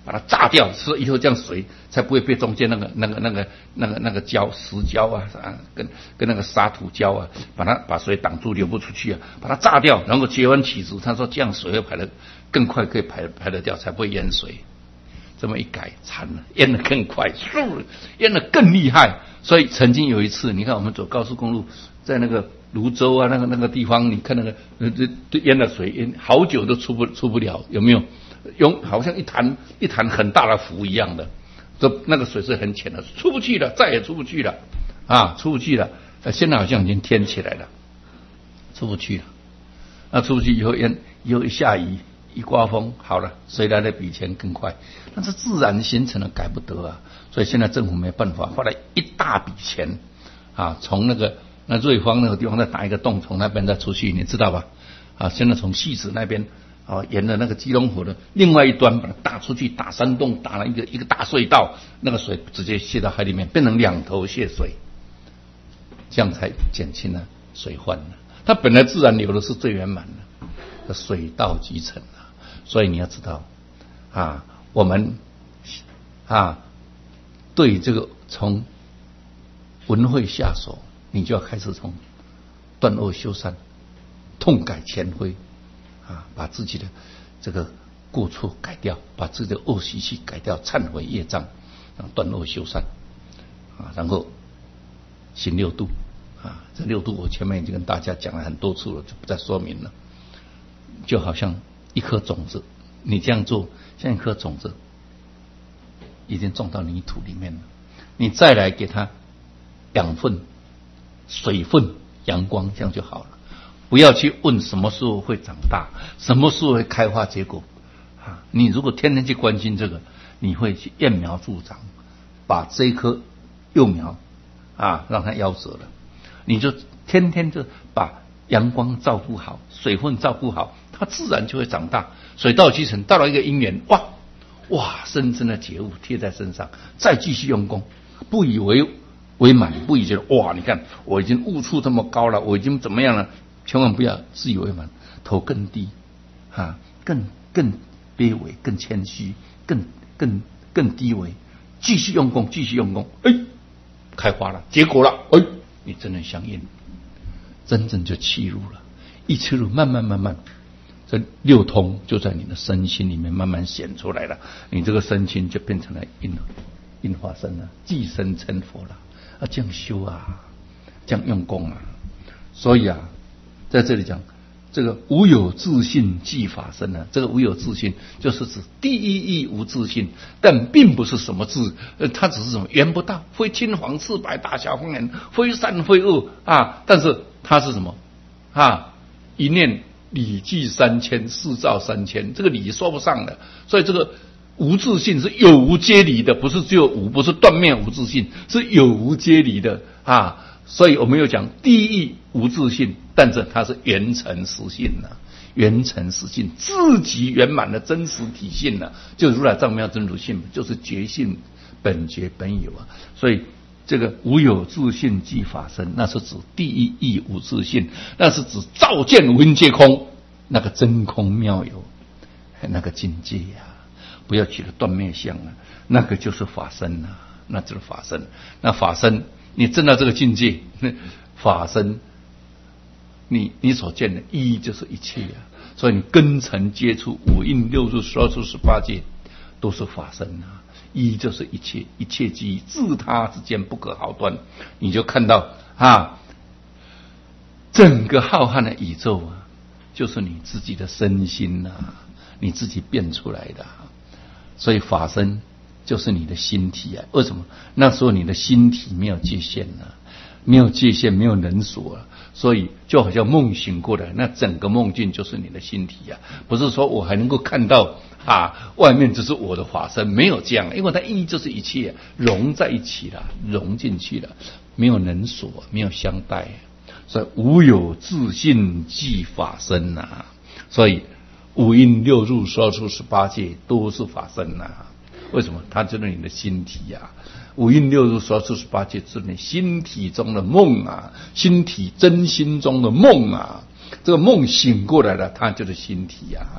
把它炸掉，所以以后这样水才不会被中间那个胶石胶啊跟那个沙土胶啊，把水挡住流不出去啊，把它炸掉，然后结完起子，他说这样水会排得更快，可以排得掉，才不会淹水。这么一改，惨了，淹得更快，淹得更厉害。所以曾经有一次，你看我们走高速公路，在那个泸州啊那个地方，你看那个淹了水，淹好久都出不了，有没有？好像一潭很大的湖一样的，那个水是很浅的，出不去了，再也出不去了啊，出不去了。现在好像已经填起来了，出不去了。那出不去以后一下雨。一刮风好了，水来的比以前更快，但是自然形成的改不得啊，所以现在政府没办法，花了一大笔钱啊，从那瑞芳那个地方再打一个洞，从那边再出去，你知道吧？啊，现在从戏子那边啊，沿着那个基隆河的另外一端把它打出去，打山洞，打了一个大隧道，那个水直接泄到海里面，变成2头泄水，这样才减轻了水患了。它本来自然流的是最圆满的，水到渠成啊。所以你要知道啊，我们啊对这个从文慧下手，你就要开始从断恶修善，痛改前非啊，把自己的这个过错改掉，把自己的恶习气改掉，忏悔业障，断恶修善啊，然后行6度啊。这6度我前面已经跟大家讲了很多次了，就不再说明了。就好像一颗种子，你这样做，像一颗种子已经种到泥土里面了，你再来给它养分、水分、阳光，这样就好了。不要去问什么时候会长大，什么时候会开花结果啊！你如果天天去关心这个，你会去揠苗助长，把这一棵幼苗啊让它夭折了。你就天天就把阳光照顾好，水分照顾好，它自然就会长大。水到渠成，到了一个因缘，哇，深深的觉悟贴在身上，再继续用功，不以为满，不以觉得哇，你看我已经悟处这么高了，我已经怎么样了？千万不要自以为满，头更低啊，更卑微，更谦虚，更低微，继续用功，继续用功，开花了，结果了，你真的相应，真正就契入了，一契入，慢慢，这6通就在你的身心里面慢慢显出来了，你这个身心就变成了应化身了，即身成佛了啊！这样修啊，这样用功啊，所以啊，在这里讲这个无有自信即法身啊，这个无有自信就是指第一义无自信，但并不是什么自，它只是什么缘不到，非青黄赤白大小方圆，非善非恶啊，但是它是什么啊？一念理记3000，事照3000，这个理说不上的，所以这个无自信是有无皆离的，不是只有无，不是断面无自信，是有无皆离的啊。所以我们又讲第一义无自信，但是它是圆成实性了，圆成实性，自己圆满的真实体性了，就如来藏妙真如性，就是觉性本觉本有啊。所以这个无有自信即法身，那是指第一义无自信，那是指照见无因皆空，那个真空妙有那个境界啊，不要起了断灭相啊，那个就是法身啊，那就是法身。那法身你证到这个境界，法身你所见的意义就是一切啊。所以你根尘接触五蕴六入12处18界都是法身啊，意义就是一切，一切即义，自他之间不可毫端。你就看到啊，整个浩瀚的宇宙啊，就是你自己的身心啊，你自己变出来的啊。所以法身就是你的心体啊。为什么？那时候你的心体没有界限啊，没有界限，没有能所啊，所以就好像梦醒过来，那整个梦境就是你的心体啊。不是说我还能够看到啊，外面只是我的法身，没有这样，因为它意义就是一切融在一起了，融进去了，没有能所，没有相待，所以无有自性即法身啊。所以五蕴六入12处18界都是法身啊。为什么？它就是你的心体啊。五蕴六入12处18界是你心体中的梦啊，心体真心中的梦啊。这个梦醒过来了，它就是心体啊。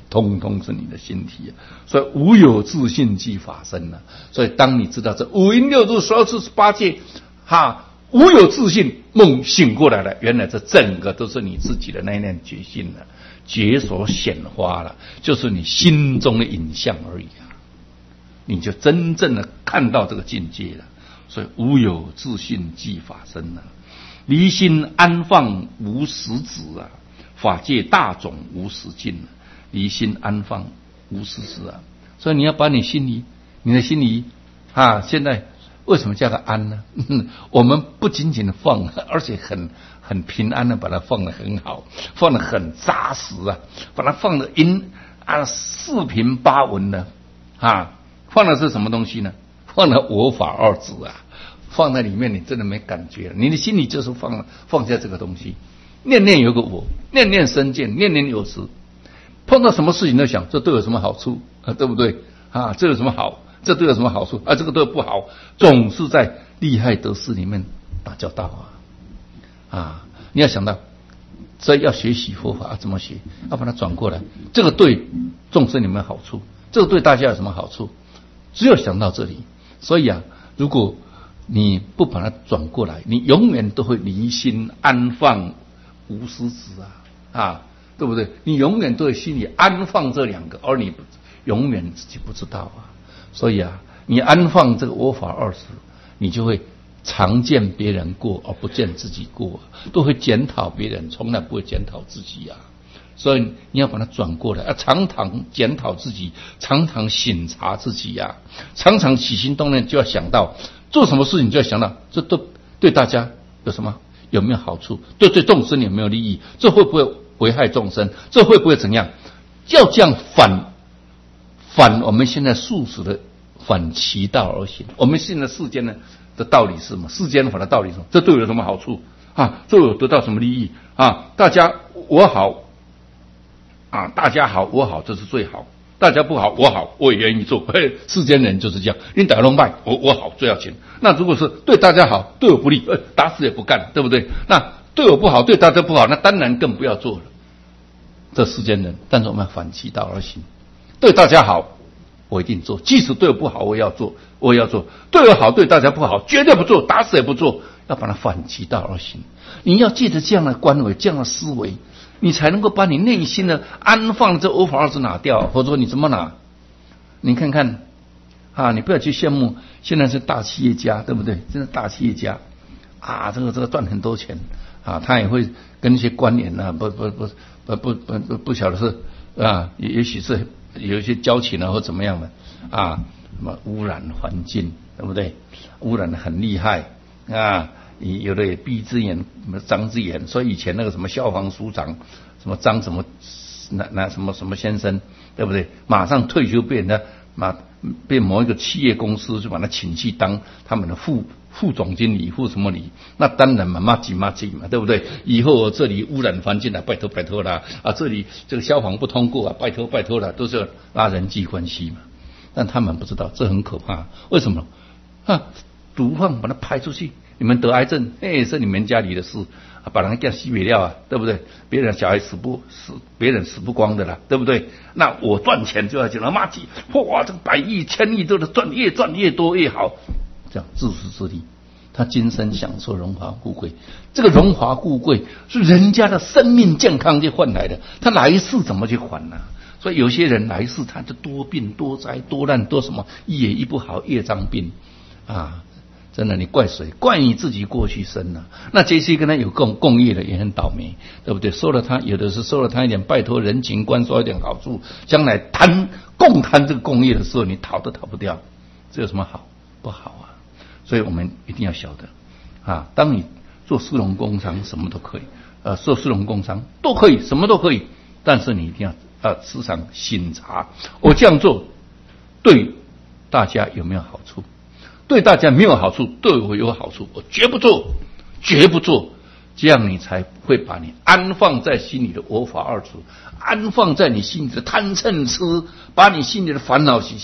通通是你的心体。所以无有自性即法身了。所以当你知道这五阴六入1248界无有自性，梦醒过来了，原来这整个都是你自己的那一念觉性了，觉所显化了，就是你心中的影像而已你就真正的看到这个境界了。所以无有自性即法身离心安放无实质法界大种无实尽离心安放无实质所以你要把你的心里现在为什么叫它安呢？我们不仅仅放，而且很平安的把它放得很好，放得很扎实把它放得四平八稳的放的是什么东西呢？放了我法二字放在里面，你真的没感觉了。你的心里就是放下这个东西，念念有个我，念念生见，念念有实。碰到什么事情都想，这对我有什么好处对不对这有什么好？这对有什么好处这个对不好，总是在利害得失里面打交道你要想到，所以要学习佛法怎么学？要把它转过来，这个对众生有没有好处？这个对大家有什么好处？只有想到这里。所以如果你不把它转过来，你永远都会离心安放无实质对不对？你永远都会心里安放这两个，而你永远自己不知道所以你安放这个我法二执，你就会常见别人过而不见自己过，都会检讨别人，从来不会检讨自己所以你要把它转过来常常检讨自己，常常省察自己常常起心动念就要想到，做什么事情就要想到，这都对大家有没有好处？对众生有没有利益？这会不会危害众生？这会不会怎样？要这样反我们现在素食的反其道而行。我们现在世间的道理是什么？世间法的道理是什么？这对我有什么好处对我得到什么利益大家我好大家好我好，这是最好。大家不好我好，我也愿意做。世间人就是这样，你打龙拜我好最要紧。那如果是对大家好，对我不利，打死也不干，对不对？那对我不好，对大家不好，那当然更不要做了。这世间人，但是我们要反其道而行。对大家好，我一定做；即使对我不好，我也要做。对我好，对大家不好，绝对不做，打死也不做。要把它反其道而行。你要记得这样的观维，这样的思维，你才能够把你内心的安放这我法二执拿掉，否则你怎么拿？你看看你不要去羡慕，现在是大企业家，对不对？真的大企业家这个赚很多钱他也会跟一些官员不晓得是也许是有一些交情或怎么样的什么污染环境，对不对？污染的很厉害有的也闭只眼张只眼，所以以前那个什么消防署长什么张什么什么先生，对不对？马上退休被某一个企业公司就把他请去当他们的副总经理，副什么理，那当然骂几嘛，对不对？以后这里污染环境拜托啦这里这个消防不通过拜托啦，都是拉人际关系嘛。但他们不知道这很可怕，为什么毒贩把它排出去，你们得癌症是你们家里的事把人家洗不了对不对？别人小孩别人死不光的啦，对不对？那我赚钱就要讲骂几这个100亿1000亿都是越赚越多越好，这样自私自利。他今生享受荣华富贵，这个荣华富贵是人家的生命健康去换来的，他来世怎么去还呢？所以有些人来世他就多病多灾多难多什么，医也医不好，业障病真的，你怪谁？怪你自己过去生那这些跟他有共业的也很倒霉，对不对？有的是收了他一点拜托人情关收一点好处，将来共贪这个共业的时候，你逃都逃不掉，这有什么好？不好所以我们一定要晓得当你做私农工商什么都可以做私农工商都可以，什么都可以，但是你一定要时常省察，我这样做对大家有没有好处？对大家没有好处，对我有好处，我绝不做，这样你才会把你安放在心里的我法二执，安放在你心里的贪嗔痴，把你心里的烦恼习气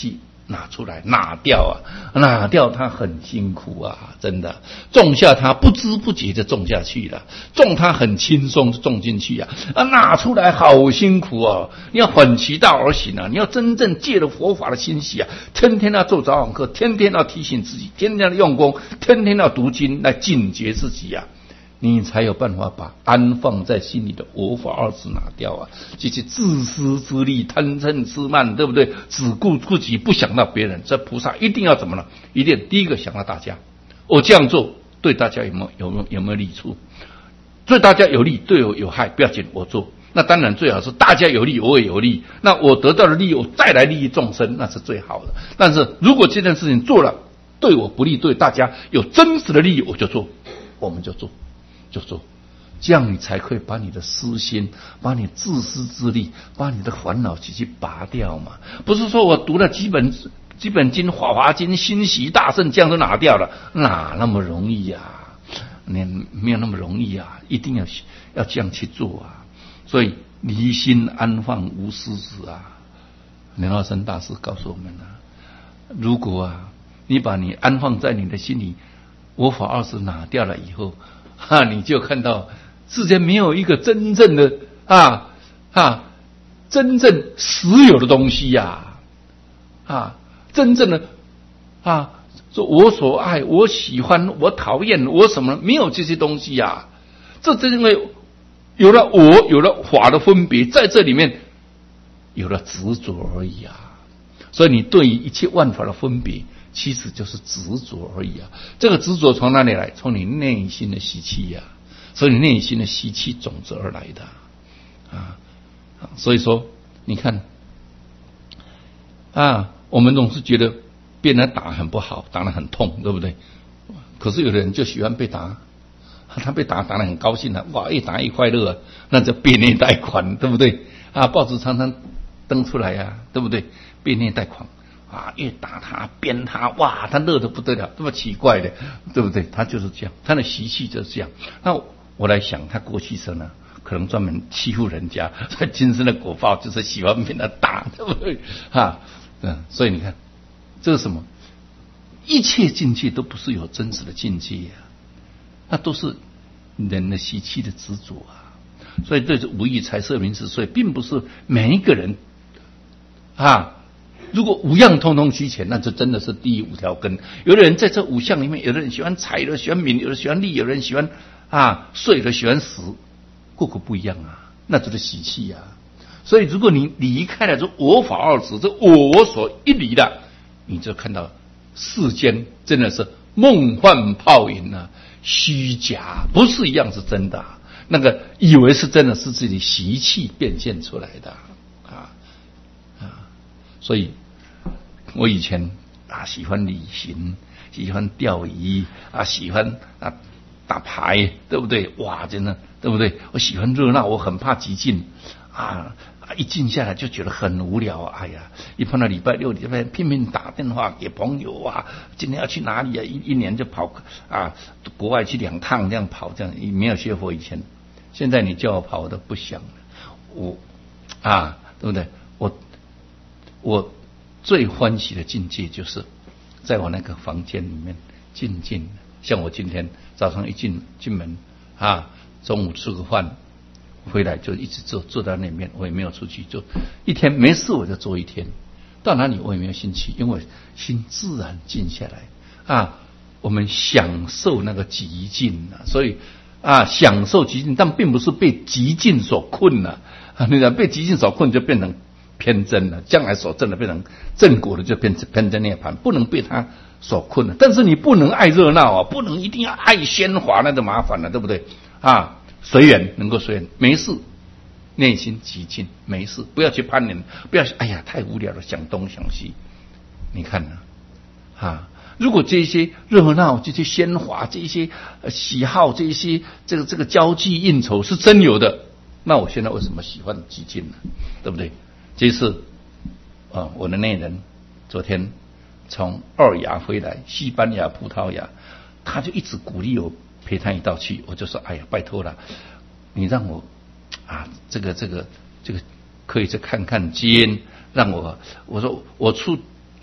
拿出来拿掉啊，拿掉它很辛苦啊，真的种下它不知不觉就种下去了，种它很轻松就种进去啊，拿出来好辛苦哦，你要反其道而行啊，你要真正借了佛法的欣喜啊，天天要做早晚课，天天要提醒自己，天天要用功，天天要读经来警觉自己啊，你才有办法把安放在心里的我法二字拿掉啊！这些自私自利、贪嗔痴慢，对不对？只顾自己，不想到别人。这菩萨一定要怎么呢？一定第一个想到大家，我这样做对大家有没有利处？对大家有利，对我有害，不要紧，我做。那当然最好是大家有利，我也有利。那我得到的利益，我再来利益众生，那是最好的。但是如果这件事情做了对我不利，对大家有真实的利益，我就做，我们就做。这样你才可以把你的私心，把你自私自利，把你的烦恼去拔掉嘛。不是说我读了几本经、华华经、心习大圣，这样都拿掉了，哪那么容易啊？没有那么容易啊！一定要这样去做啊！所以离心安放无私子啊！莲花生大师告诉我们啊，如果啊，你把你安放在你的心里，我法二字拿掉了以后。你就看到世间没有一个真正的真正实有的东西呀，真正的说我所爱、我喜欢、我讨厌、我什么，没有这些东西呀。这正因为有了我，有了法的分别，在这里面有了执着而已啊。所以你对于一切万法的分别，其实就是执着而已啊！这个执着从哪里来？从你内心的习气呀，所以你内心的习气种子而来的啊！所以说，你看我们总是觉得被人打很不好，打得很痛，对不对？可是有的人就喜欢被打，他被打得很高兴啊，哇，越打越快乐啊，那叫被虐待狂，对不对？报纸常常登出来啊，对不对？被虐待狂。越打他鞭他，哇，他乐得不得了，这么奇怪的，对不对？他就是这样，他的习气就是这样。那我来想，他过去生呢，可能专门欺负人家，他今生的果报就是喜欢被他打，对不对？所以你看，这是什么？一切境界都不是有真实的境界啊，那都是人的习气的执着啊。所以这是无欲财色名食睡，并不是每一个人如果五样通通齐全，那就真的是第五条根。有的人在这五项里面，有的人喜欢财，有的喜欢名，有的喜欢利，有的人喜欢睡，有的喜欢死，个个不一样啊，那就是习气啊。所以如果你离开了这我法二字，这我所一离的，你就看到世间真的是梦幻泡影啊，虚假，不是一样是真的那个以为是真的，是自己习气变现出来的所以我以前喜欢旅行，喜欢钓鱼喜欢打牌，对不对？哇，真的对不对？我喜欢热闹，我很怕寂静一静下来就觉得很无聊。哎呀，一碰到礼拜六、礼拜拼命打电话给朋友今天要去哪里一年就跑国外去2趟，这样跑，这样没有学佛以前。现在你叫我跑，我都不想了。我对不对？我最欢喜的境界就是在我那个房间里面静静的，像我今天早上一进门中午吃个饭回来就一直坐在那边，我也没有出去，就一天没事我就坐一天，到哪里我也没有兴趣，因为心自然静下来我们享受那个寂静所以享受寂静，但并不是被寂静所困你讲被寂静所困就变成偏真了，将来所证的变成正果的就变成偏真涅槃，不能被他所困了。但是你不能爱热闹不能一定要爱喧哗，那就麻烦了，对不对随缘，能够随缘，没事，内心寂静，没事，不要去攀缘，不要哎呀太无聊了，想东想西。你看如果这些热闹、这些喧哗、这些喜好、这些这个交际应酬是真有的，那我现在为什么喜欢寂静呢？对不对？这次我的内人昨天从2亚回来，西班牙、葡萄牙，他就一直鼓励我陪他一道去，我就说哎呀，拜托了，你让我这个可以再看看经，让我说我出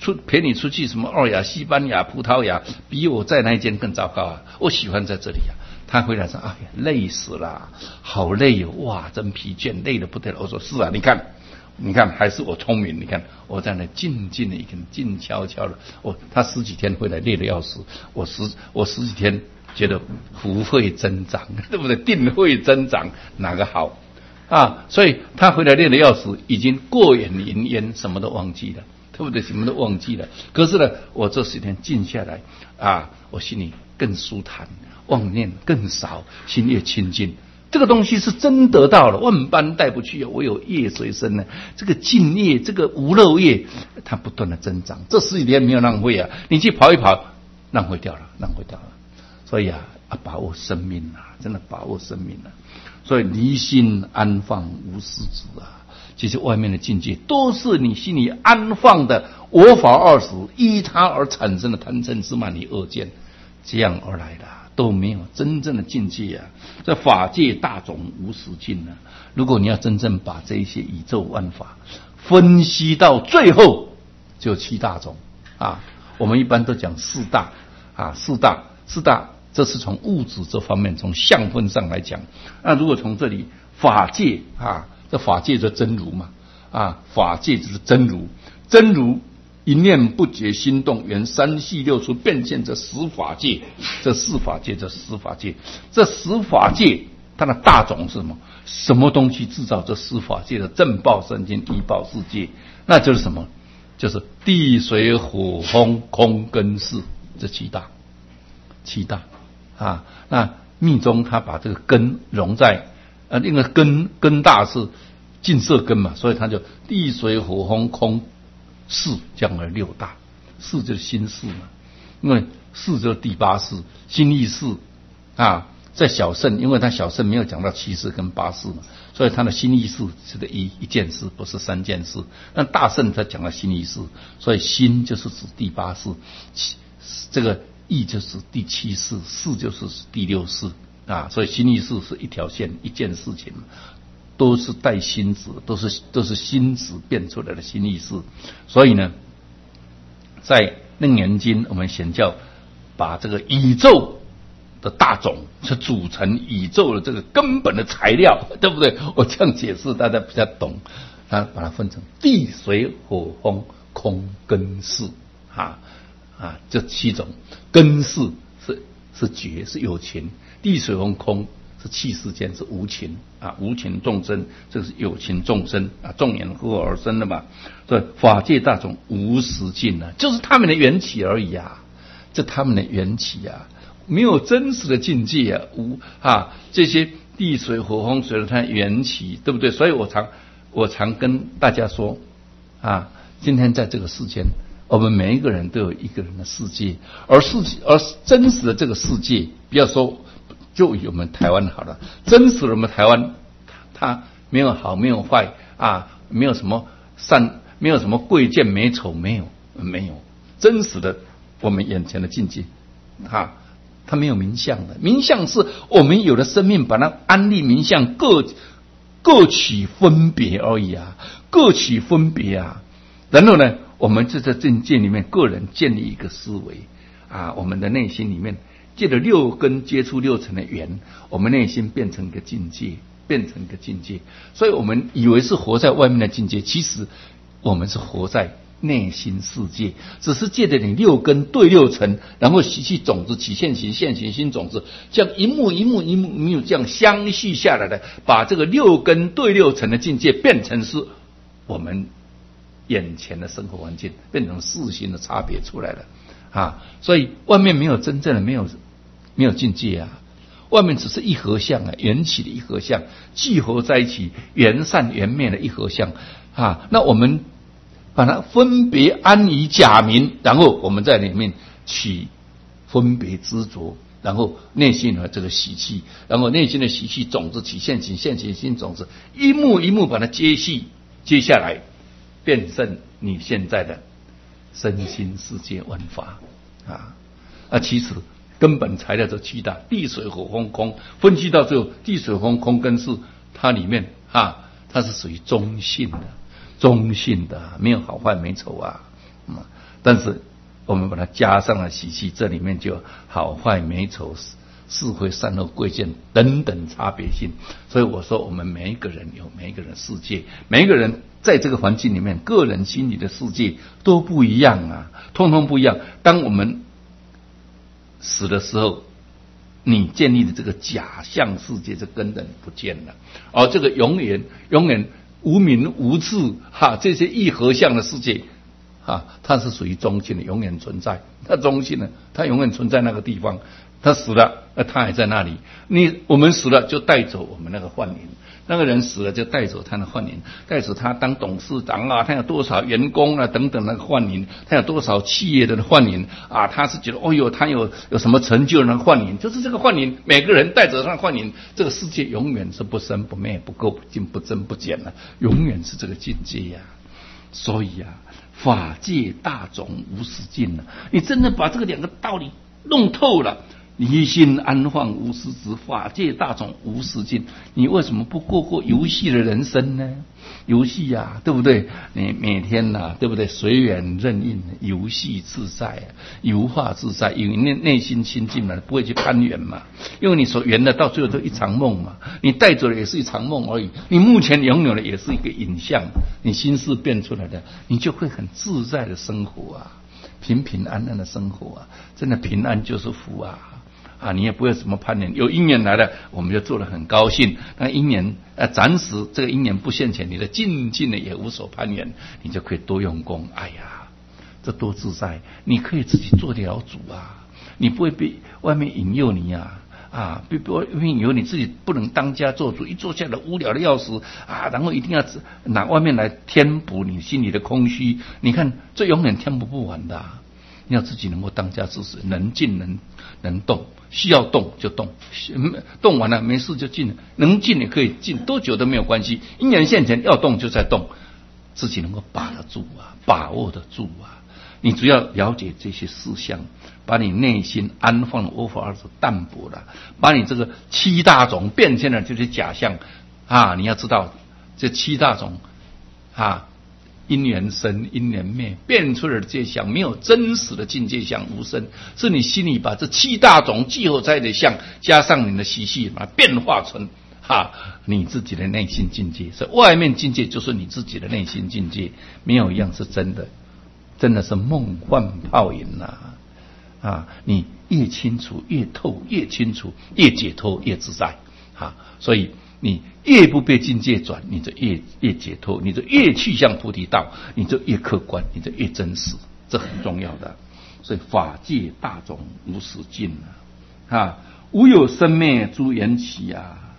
陪你出去什么澳亚、西班牙、葡萄牙，比我在那一间更糟糕啊！我喜欢在这里啊。他回来说：“哎呀，累死了，好累哦，哇，真疲倦，累得不得了。”我说：“是啊，你看，还是我聪明。你看我在那静静的一个静悄悄的。他十几天回来累得要死，我十几天觉得福慧增长，对不对？定慧增长，哪个好啊？所以他回来累得要死，已经过眼云烟，什么都忘记了。”对不对？什么都忘记了。可是呢，我这10天静下来啊，我心里更舒坦，妄念更少，心越清净。这个东西是真得到了，万般带不去，我有业随身呢。这个净业，这个无漏业，它不断的增长。这10几天没有浪费啊，你去跑一跑，浪费掉了。所以把握生命啊，真的把握生命啊。所以离心安放无失止啊。其实外面的境界都是你心里安放的我法20依它而产生的贪嗔痴慢疑恶见，这样而来的，都没有真正的境界啊！这法界大种无始尽啊！如果你要真正把这一些宇宙万法分析到最后，就7大种啊。我们一般都讲4大啊，四大，这是从物质这方面，从相分上来讲。那如果从这里法界啊。这法界就是真如嘛，法界就是真如，真如一念不觉心动，缘3系6处变现这10法界，这10法界，这10法界，这10法界它的大种是什么？什么东西制造这10法界的正报身心依报世界？那就是什么？就是地水火风空跟识这7大啊。那密宗他把这个根融在。因为根大是净色根嘛，所以它就地水火风空识这样的6大，识就是心识嘛，因为识就是第8识，心意识啊，在小乘，因为它小乘没有讲到7识跟8识嘛，所以它的心意识是的一件事，不是3件事。那大乘它讲了心意识，所以心就是指第8识，这个意就是第7识，识就是第6识。所以心意识是一条线，一件事情，都是带心子，都是心子变出来的心意识。所以呢，在楞严经我们显教把这个宇宙的大种是组成宇宙的这个根本的材料，对不对？我这样解释大家比较懂。他把它分成地水火风空跟识这7种。根识是觉，是有情。地水风空是气世间，是无情无情众生，这是有情众生众缘和而生的嘛。所以法界大种无始尽就是他们的缘起而已这他们的缘起没有真实的境界这些地水火风随着它缘起，对不对？所以我常跟大家说今天在这个世间，我们每一个人都有一个人的世界，而真实的这个世界，不要说就以我们台湾好了，真实的我们台湾，它没有好，没有坏没有什么善，没有什么贵贱美丑，没有，真实的我们眼前的境界，它没有名相的，名相是我们有的生命把它安立名相，各取分别而已各取分别然后呢，我们就在境界里面，个人建立一个思维我们的内心里面。借着6根接触6层的缘，我们内心变成一个境界，所以我们以为是活在外面的境界，其实我们是活在内心世界，只是借着你6根对6层，然后习气种子起现行，现行心种子，这样一幕这样相续下来的，把这个6根对6层的境界变成是我们眼前的生活环境，变成世心的差别出来了所以外面没有真正的没有境界外面只是一合相缘起的一合相，聚合在一起，缘散缘灭的一合相那我们把它分别安于假名，然后我们在里面起分别执着，然后内心的这个习气，然后内心的习气种子起现行，现行心种子一幕一幕把它接下来，变成你现在的身心世界万法其实根本材料这7大，地水火风空，分析到最后，地水风空跟识，它里面它是属于中性的，没有好坏没丑但是我们把它加上了习气，这里面就好坏美丑是非善恶贵贱等等差别性。所以我说我们每一个人有每一个人世界，每一个人在这个环境里面，个人心理的世界都不一样啊，通通不一样。当我们死的时候，你建立的这个假象世界就根本不见了，而这个永远无名无智这些异合相的世界它是属于中性的，永远存在。它中性的，它永远存在那个地方。他死了，他还在那里。我们死了就带走我们那个幻灵，那个人死了就带走他的幻灵，带走他当董事长他有多少员工等等那个幻灵，他有多少企业的幻灵他是觉得他有什么成就的那个幻灵，就是这个幻灵，每个人带着那个幻灵，这个世界永远是不生不灭，不垢不净，不增不减了，永远是这个境界呀。所以法界大种无始尽了，你真的把这个两个道理弄透了，离心安放无实质，法界大种无始尽。你为什么不过游戏的人生呢？游戏对不对？你每天对不对？随缘任应，游戏自在，游化自在，因为内心清净嘛，不会去攀缘嘛。因为你所缘的到最后都一场梦嘛，你带走的也是一场梦而已。你目前拥有的也是一个影像，你心事变出来的，你就会很自在的生活平平安安的生活真的平安就是福你也不会什么攀缘，有因缘来了，我们就做得很高兴。那因缘暂时这个因缘不现前，你的静的也无所攀缘，你就可以多用功。哎呀，这多自在！你可以自己做得了主你不会被外面引诱你被外面引诱你自己不能当家做主，一坐下来无聊的要死然后一定要拿外面来填补你心里的空虚。你看，这永远填补不完的你要自己能够当家自持，能静能动，需要动就动，动完了没事就静了，能静也可以静，多久都没有关系。因缘现前要动就在动，自己能够把得住把握得住你只要了解这些事项，把你内心安放的无法而是淡薄了，把你这个七大种变现的这些假象你要知道这七大种因缘生因缘灭变出来的这相，没有真实的境界相无生，是你心里把这七大种集合在的相加上你的习气，把它变化成你自己的内心境界。所以外面境界就是你自己的内心境界，没有一样是真的，真的是梦幻泡影你越清楚越透，越清楚越解脱越自在所以你越不被境界转，你就越解脱，你就越去向菩提道，你就越客观，你就越真实，这很重要的。所以法界大种无始尽无有生灭诸缘起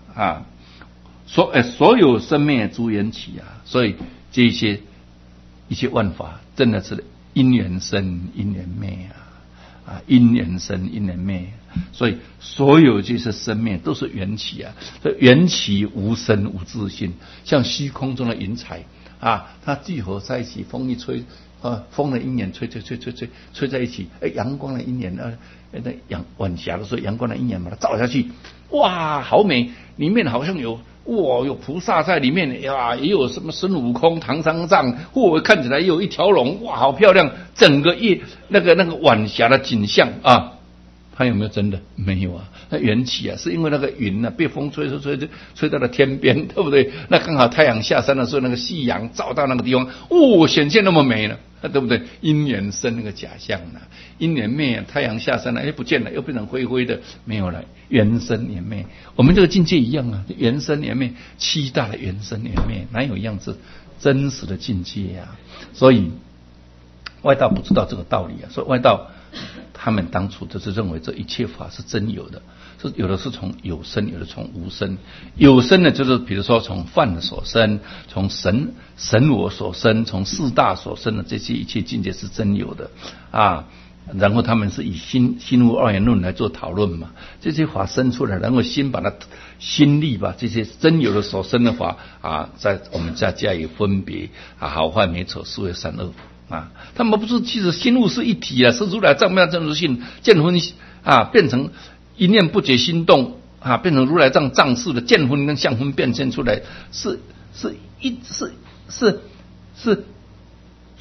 所有生灭诸缘起所以这一切万法真的是因缘生因缘灭因缘生因缘灭，所以所有这些生灭都是缘起所以缘起无生无自性，像虚空中的云彩它聚合在一起，风一吹风的因缘吹在一起，阳光的因缘晚霞的时候，阳光的因缘把它照下去，哇，好美！里面好像有菩萨在里面也有什么孙悟空、唐三藏，看起来也有一条龙，哇，好漂亮！整个那个晚霞的景象它有没有真的？没有那缘起是因为那个云被风吹到了天边，对不对？那刚好太阳下山的时候，那个夕阳照到那个地方，显现那么美了，对不对？因缘生那个假象因缘灭，太阳下山了，不见了，又变成灰灰的，没有了，缘生缘灭。我们这个境界一样缘生缘灭，七大的缘生缘灭，哪有一样是真实的境界所以外道不知道这个道理所以外道他们当初就是认为这一切法是真有的，是有的是从有生，有的从无生。有生的就是比如说从梵所生，从神我所生，从四大所生的这些一切境界是真有的然后他们是以心无二元论来做讨论嘛，这些法生出来，然后心力把这些真有的所生的法在我们再加以分别好坏美丑是非善恶他们不是其实心物是一体是如来藏妙真如性见分变成一念不觉心动变成如来藏识的见分跟相分变现出来，是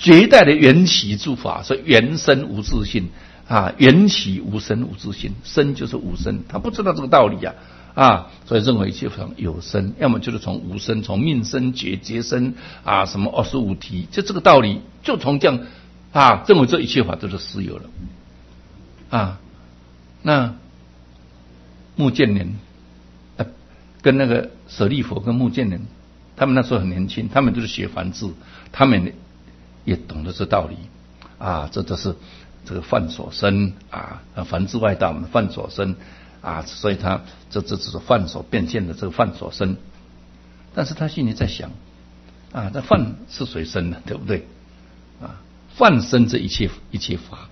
绝代的缘起诸法，所以缘生无自性啊，缘起无生无自性，生就是无生，他不知道这个道理所以认为一切法有生，要么就是从无生，从命生觉生什么25体，就这个道理，就从这样认为这一切法都是实有了那目犍连跟那个舍利弗跟目犍连，他们那时候很年轻，他们就是学梵字，他们也懂得这道理这就是这个犯所生梵字外道犯所生所以他这只是犯所变现的这个犯所生，但是他心里在想这犯是谁生的，对不对犯生这一切法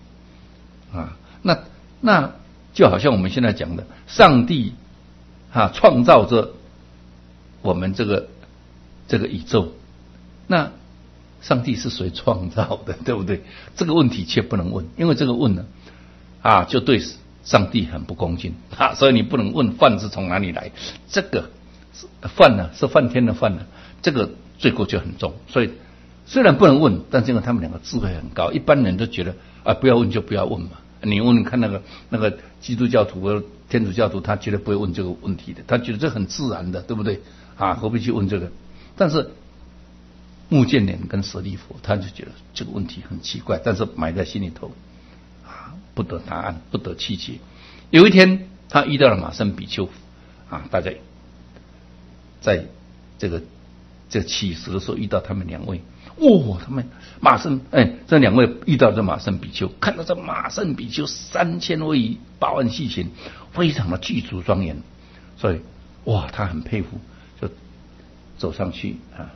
那就好像我们现在讲的，上帝创造着我们这个宇宙，那上帝是谁创造的，对不对？这个问题却不能问，因为这个问呢就对上帝很不恭敬所以你不能问犯是从哪里来，这个犯呢是犯天的犯呢，这个罪过就很重。所以虽然不能问，但是因为他们两个智慧很高，一般人都觉得不要问就不要问嘛。你问看那个基督教徒和天主教徒，他绝对不会问这个问题的，他觉得这很自然的，对不对何必去问这个？但是目犍连跟舍利弗，他就觉得这个问题很奇怪，但是埋在心里头不得答案，不得其解。有一天他遇到了马胜比丘大家在这起始的时候遇到他们两位他们马胜这两位遇到这马胜比丘，看到这马胜比丘3000位8万细行，非常的具足庄严，所以他很佩服，就走上去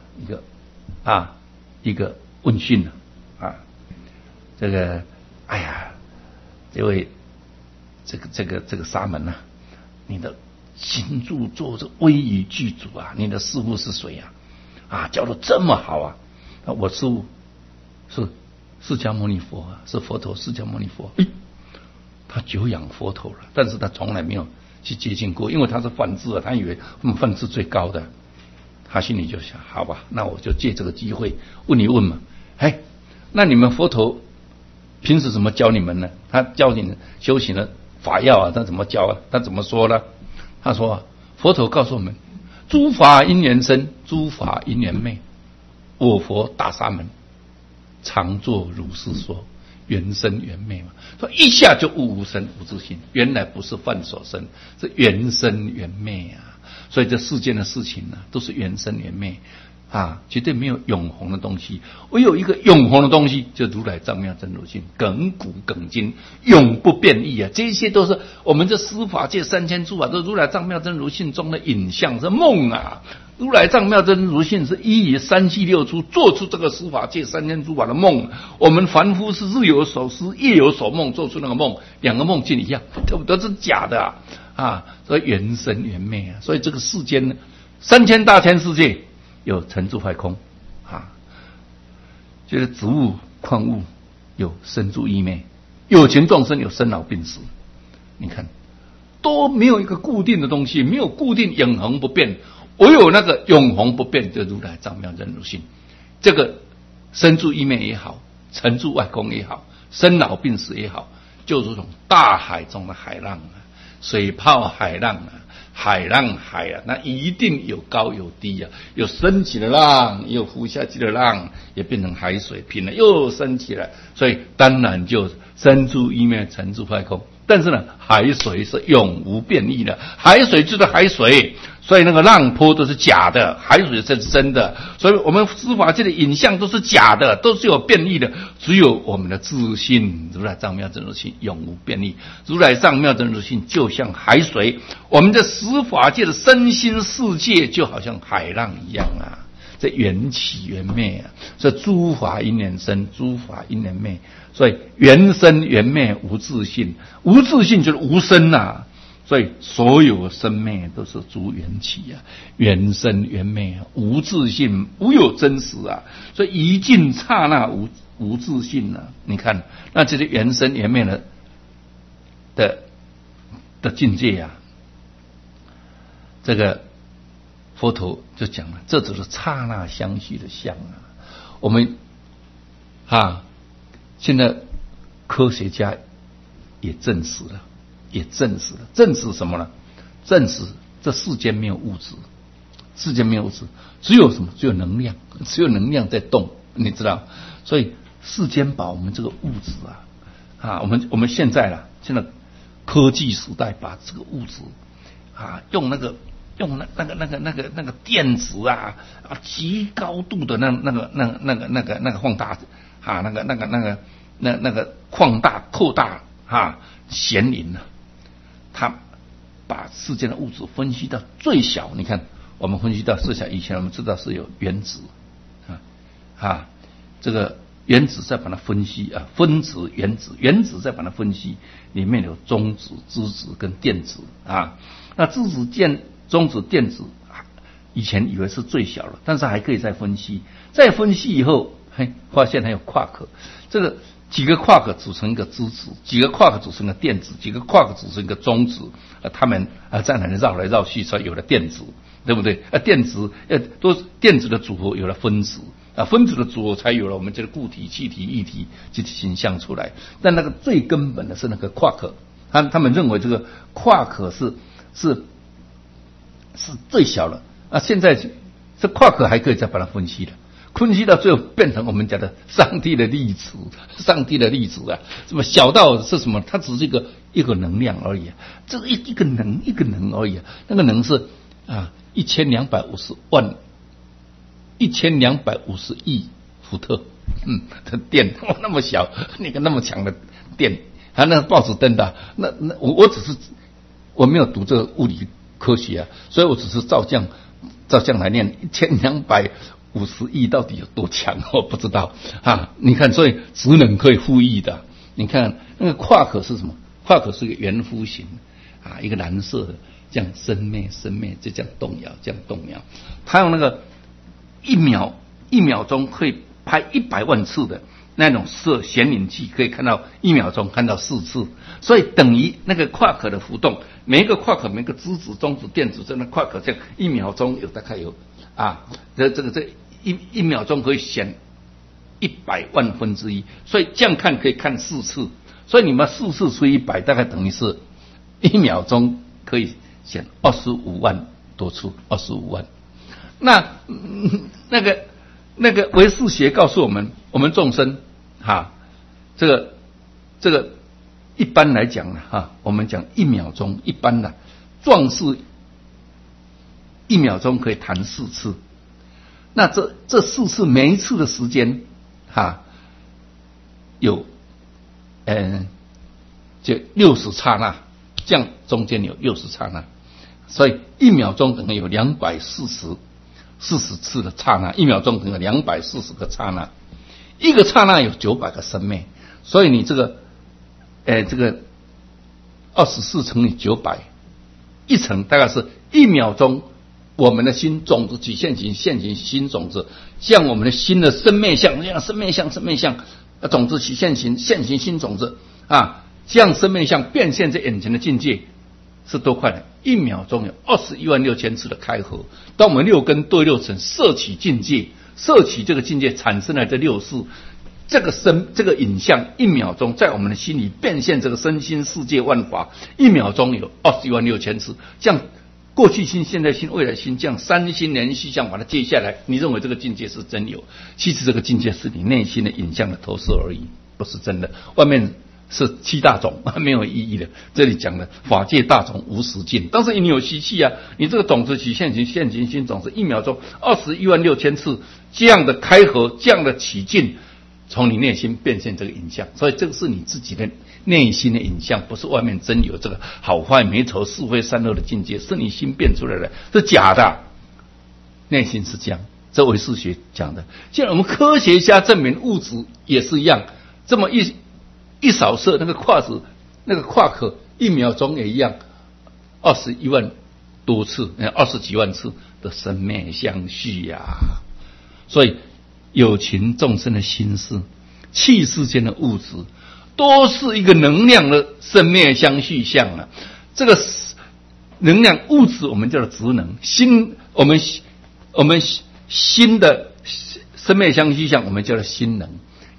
一个问讯这个这位这个沙门你的行住坐着威仪具足你的师父是谁教得这么好我师父是释迦牟尼佛是佛陀释迦牟尼佛。他久仰佛陀了，但是他从来没有去接近过，因为他是梵字他以为梵字最高的，他心里就想好吧，那我就借这个机会问一问嘛。那你们佛陀平时怎么教你们呢？他教你们修行的法要他怎么教他怎么说呢？他说佛陀告诉我们，诸法因缘生，诸法因缘灭，我佛大沙门常作如是说，缘生缘灭嘛。说一下就悟无生无自性，原来不是犯所生，是缘生缘灭所以这世间的事情都是缘生缘灭绝对没有永恒的东西，唯有一个永恒的东西，就如来藏妙真如性，亘古亘今，永不变异这些都是我们这司法界3000诸法，都是如来藏妙真如性中的影像，是梦如来藏妙真如性是依于三系六出做出这个司法界3000诸法的梦，我们凡夫是日有所思夜有所梦，做出那个梦，两个梦境一样，都是假的所以缘生缘灭所以这个世间呢，3000大千世界有成住坏空就是植物矿物有生住异灭，有情众生有生老病死，你看都没有一个固定的东西，没有固定永恒不变，唯有那个永恒不变的如来藏妙真如性。这个生住异灭也好，成住坏空也好，生老病死也好，就如同大海中的海浪水泡海浪海浪那一定有高有低有升起的浪，有浮下去的浪，也变成海水，平了又升起来，所以当然就生住异灭，成住坏空。但是呢，海水是永无变异的，海水就是海水，所以那个浪波都是假的，海水是真的。所以我们司法界的影像都是假的，都是有变异的，只有我们的自信如来藏妙真如性永无变异。如来藏妙真如性就像海水，我们的司法界的身心世界就好像海浪一样这缘起缘灭所以诸法因缘生，诸法因缘灭，所以缘生缘灭无自性，无自性就是无生所以所有生灭都是诸缘起缘生缘灭无自性，无有真实所以一境刹那无自性你看那这些缘生缘灭的境界这个佛陀就讲了，这只是刹那相续的相我们现在科学家也证实了，证实什么呢？证实这世间没有物质，世间没有物质，只有什么？只有能量，只有能量在动，你知道？所以世间把我们这个物质我们现在科技时代把这个物质用那个电子极高度的那个放大那个扩大显灵了，他把世间的物质分析到最小。你看，我们分析到最小，以前我们知道是有原子这个原子再把它分析分子、原子再把它分析，里面有中子、质子跟电子那质子、中子、电子以前以为是最小了，但是还可以再分析，以后发现还有夸克，这个几个夸克组成一个质子，几个夸克组成一个电子，几个夸克组成一个中子，它们在那里绕来绕去，才有了电子，对不对？电子都电子的组合有了分子分子的组合才有了我们这个固体、气体、液体这些形象出来。但那个最根本的是那个夸克，他们认为这个夸克是最小的现在这夸克还可以再把它分析了。分析到最后变成我们讲的上帝的粒子，什么小到是什么？它只是一个能量而已这个一个能而已那个能是1250亿伏特的电那么小，那个那么强的电那报纸登的那我只是我没有读这个物理科学所以我只是照这样来念1250亿到底有多强我不知道你看，所以质能可以复议的。你看那个夸克是什么？夸克是一个圆弧形一个蓝色的，这样生灭就这样动摇，它用那个一秒钟可以拍100万次的那种显影剂，可以看到1秒钟看到4次，所以等于那个夸克的浮动，每一个夸克，每个质子、中子、电子，这个夸克这样1秒钟有大概有这一秒钟可以显100万分之一，所以这样看可以看4次，所以你们4次除以100，大概等于是1秒钟可以显25万多次，25万。那个唯识学告诉我们，我们众生这个一般来讲我们讲1秒钟，一般壮士1秒钟可以弹4次。那这4次每一次的时间有就60刹那，这样中间有60刹那，所以1秒钟等于有240次的刹那，1秒钟等于240个刹那，一个刹那有900个生灭，所以你这个24乘以900，一层大概是1秒钟。我们的心种子起现行心种子，像我们的心的生灭相，这样生灭相种子起现行心种子这样生灭相变现在眼前的境界是多快的？1秒钟有216000次的开合。当我们6根对6尘摄取境界，摄取这个境界产生了这6识，这个影像1秒钟在我们的心里变现这个身心世界万法，1秒钟有216000次，这样。过去心、现在心、未来心，这样3心连续相把它接下来，你认为这个境界是真有？其实这个境界是你内心的影像的投射而已，不是真的。外面是7大种，没有意义的。这里讲的法界大种无实境，但是你有习气你这个种子起现行心种子1秒钟216000次这样的开合，这样的起劲，从你内心变现这个影像，所以这个是你自己的内心的影像，不是外面真有这个好坏美丑是非善恶的境界，是你心变出来的，是假的。内心是这样，这唯识学讲的。现在我们科学家证明物质也是一样，这么一扫射那个夸克1秒钟也一样，21万多次，20几万次的生灭相续所以有情众生的心事，气世间的物质。都是一个能量的生灭相续相这个能量物质我们叫做质能，心我们心的生灭相续相我们叫做心能，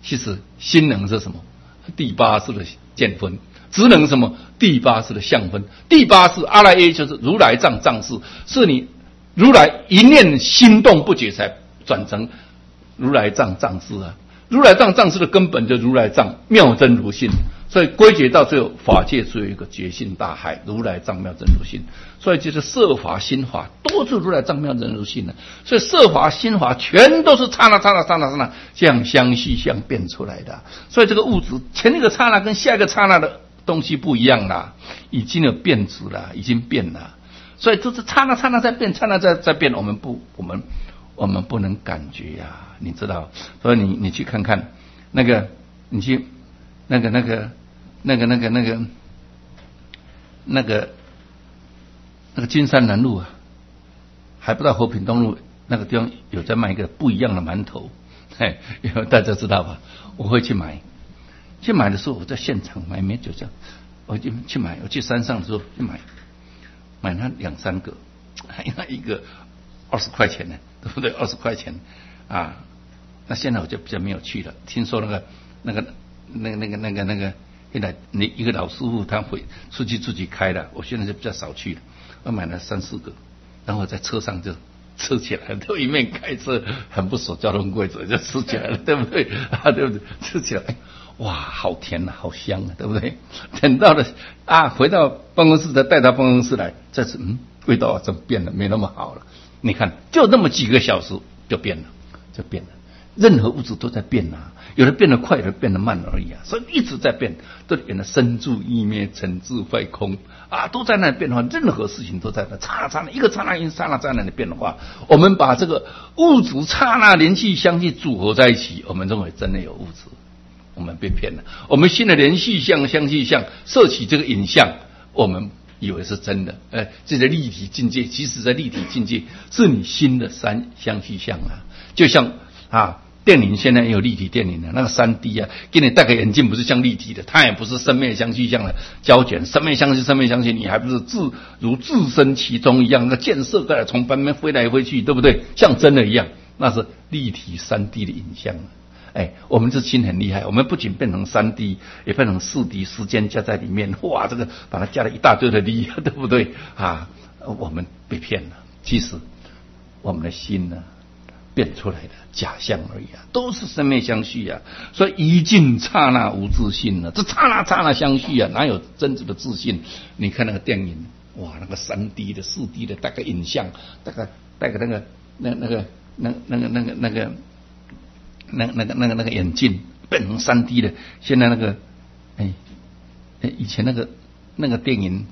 其实心能是什么？第八识的见分，职能什么？第八识的相分。第八识阿赖耶就是如来藏藏识，是你如来一念心动不觉才转成如来藏藏识啊。如来藏藏识的根本就如来藏妙真如性，所以归结到最后，法界只有一个觉性大海，如来藏妙真如性。所以就是色法心法都是如来藏妙真如性的，所以色法心法全都是刹那这样相续相变出来的。所以这个物质前一个刹那跟下一个刹那的东西不一样啦，已经有变质了，已经变了。所以就是刹那在变，刹那在变，我们不能感觉呀，你知道？所以你去看看那个，你去那个金山南路啊，还不到和平东路那个地方有在卖一个不一样的馒头，嘿，大家知道吧？我会去买的时候，我在现场买没就这样，我就去买。我去山上的时候去买那2-3个，那一个20块钱呢，对不对？20块钱啊。那现在我就比较没有去了。听说那个，现在你一个老师傅他会出去自己开的，我现在就比较少去了。我买了3-4个，然后在车上就吃起来了，都一面开车很不守交通规则就吃起来了，对不对啊？对不对？吃起来，哇，好甜啊，好香啊，对不对？等到了回到办公室再带到办公室来，再吃，味道怎么变了？没那么好了。你看，就那么几个小时就变了。任何物质都在变啊，有的变得快，有的变得慢而已啊，所以一直在变。这里面的生住意灭、成智坏空都在那变化，任何事情都在那刹那一个刹那一刹那在那里变化。我们把这个物质刹那连续相继组合在一起，我们认为真的有物质，我们被骗了。我们新的连续相、相继相摄取这个影像，我们以为是真的，这个立体境界，其实在立体境界是你新的三相续相啊，就像电影现在也有立体电影的，那个3D 啊，给你戴个眼镜不是像立体的，它也不是生灭相续相的胶卷，生灭相续，你还不是如置身其中一样，那箭射过来从旁边飞来飞去，对不对？像真的一样，那是立体3D 的影像。我们这心很厉害，我们不仅变成3D， 也变成4D， 时间加在里面，哇，这个把它加了一大堆的力，对不对我们被骗了，其实我们的心呢变出来的假象而已都是生灭相续所以一境刹那无自信这刹那相续哪有真正的自信？你看那个电影，哇，那个3D 的、4D 的，带个影像，带个那个眼镜变成3D 的，现在以前那个电影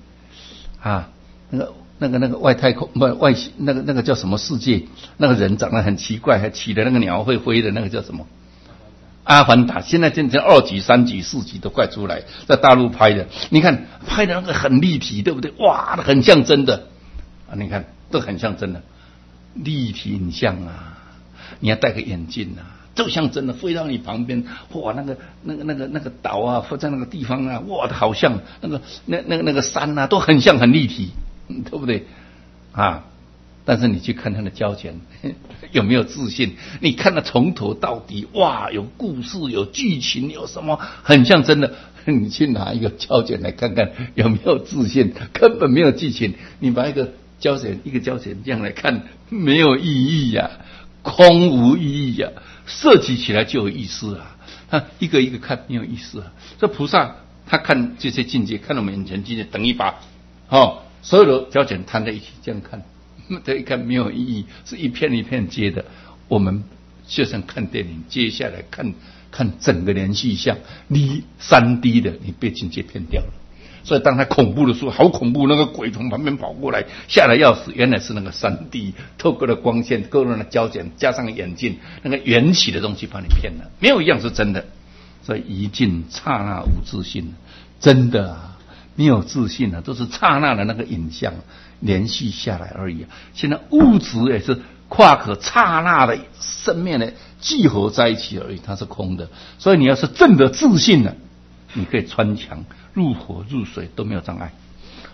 那个外太空外那个叫什么世界？那个人长得很奇怪，还骑的那个鸟会飞的那个叫什么？阿凡达。现在变成2级、3级、4级都快出来，在大陆拍的。你看拍的那个很立体，对不对？哇，很像真的你看都很像真的立体影像你要戴个眼镜就像真的飞到你旁边，哇，那个岛飞在那个地方哇，好像那个山都很像，很立体。对不对但是你去看他的胶卷有没有自信？你看他从头到底，哇，有故事，有剧情，有什么很像真的。你去拿一个胶卷来看看有没有自信，根本没有剧情。你把一个胶卷这样来看，没有意义空无意义设计起来就有意思他一个一个看没有意思这菩萨他看这些境界，看我们眼前境界，等于把所有的胶卷摊在一起这样看，这一看没有意义，是一片一片接的。我们就像看电影，接下来看整个连续像，你3D 的，你被境界骗掉了。所以当他恐怖的时候，好恐怖，那个鬼从旁边跑过来，吓得要死，原来是那个3D 透过了光线，透过了胶卷，加上眼镜，那个缘起的东西把你骗了，没有一样是真的。所以一境刹那无自信，真的没有自信都是刹那的那个影像连续下来而已现在物质也是跨可刹那的生灭的聚合在一起而已，它是空的。所以你要是真的自信你可以穿墙入火入水都没有障碍，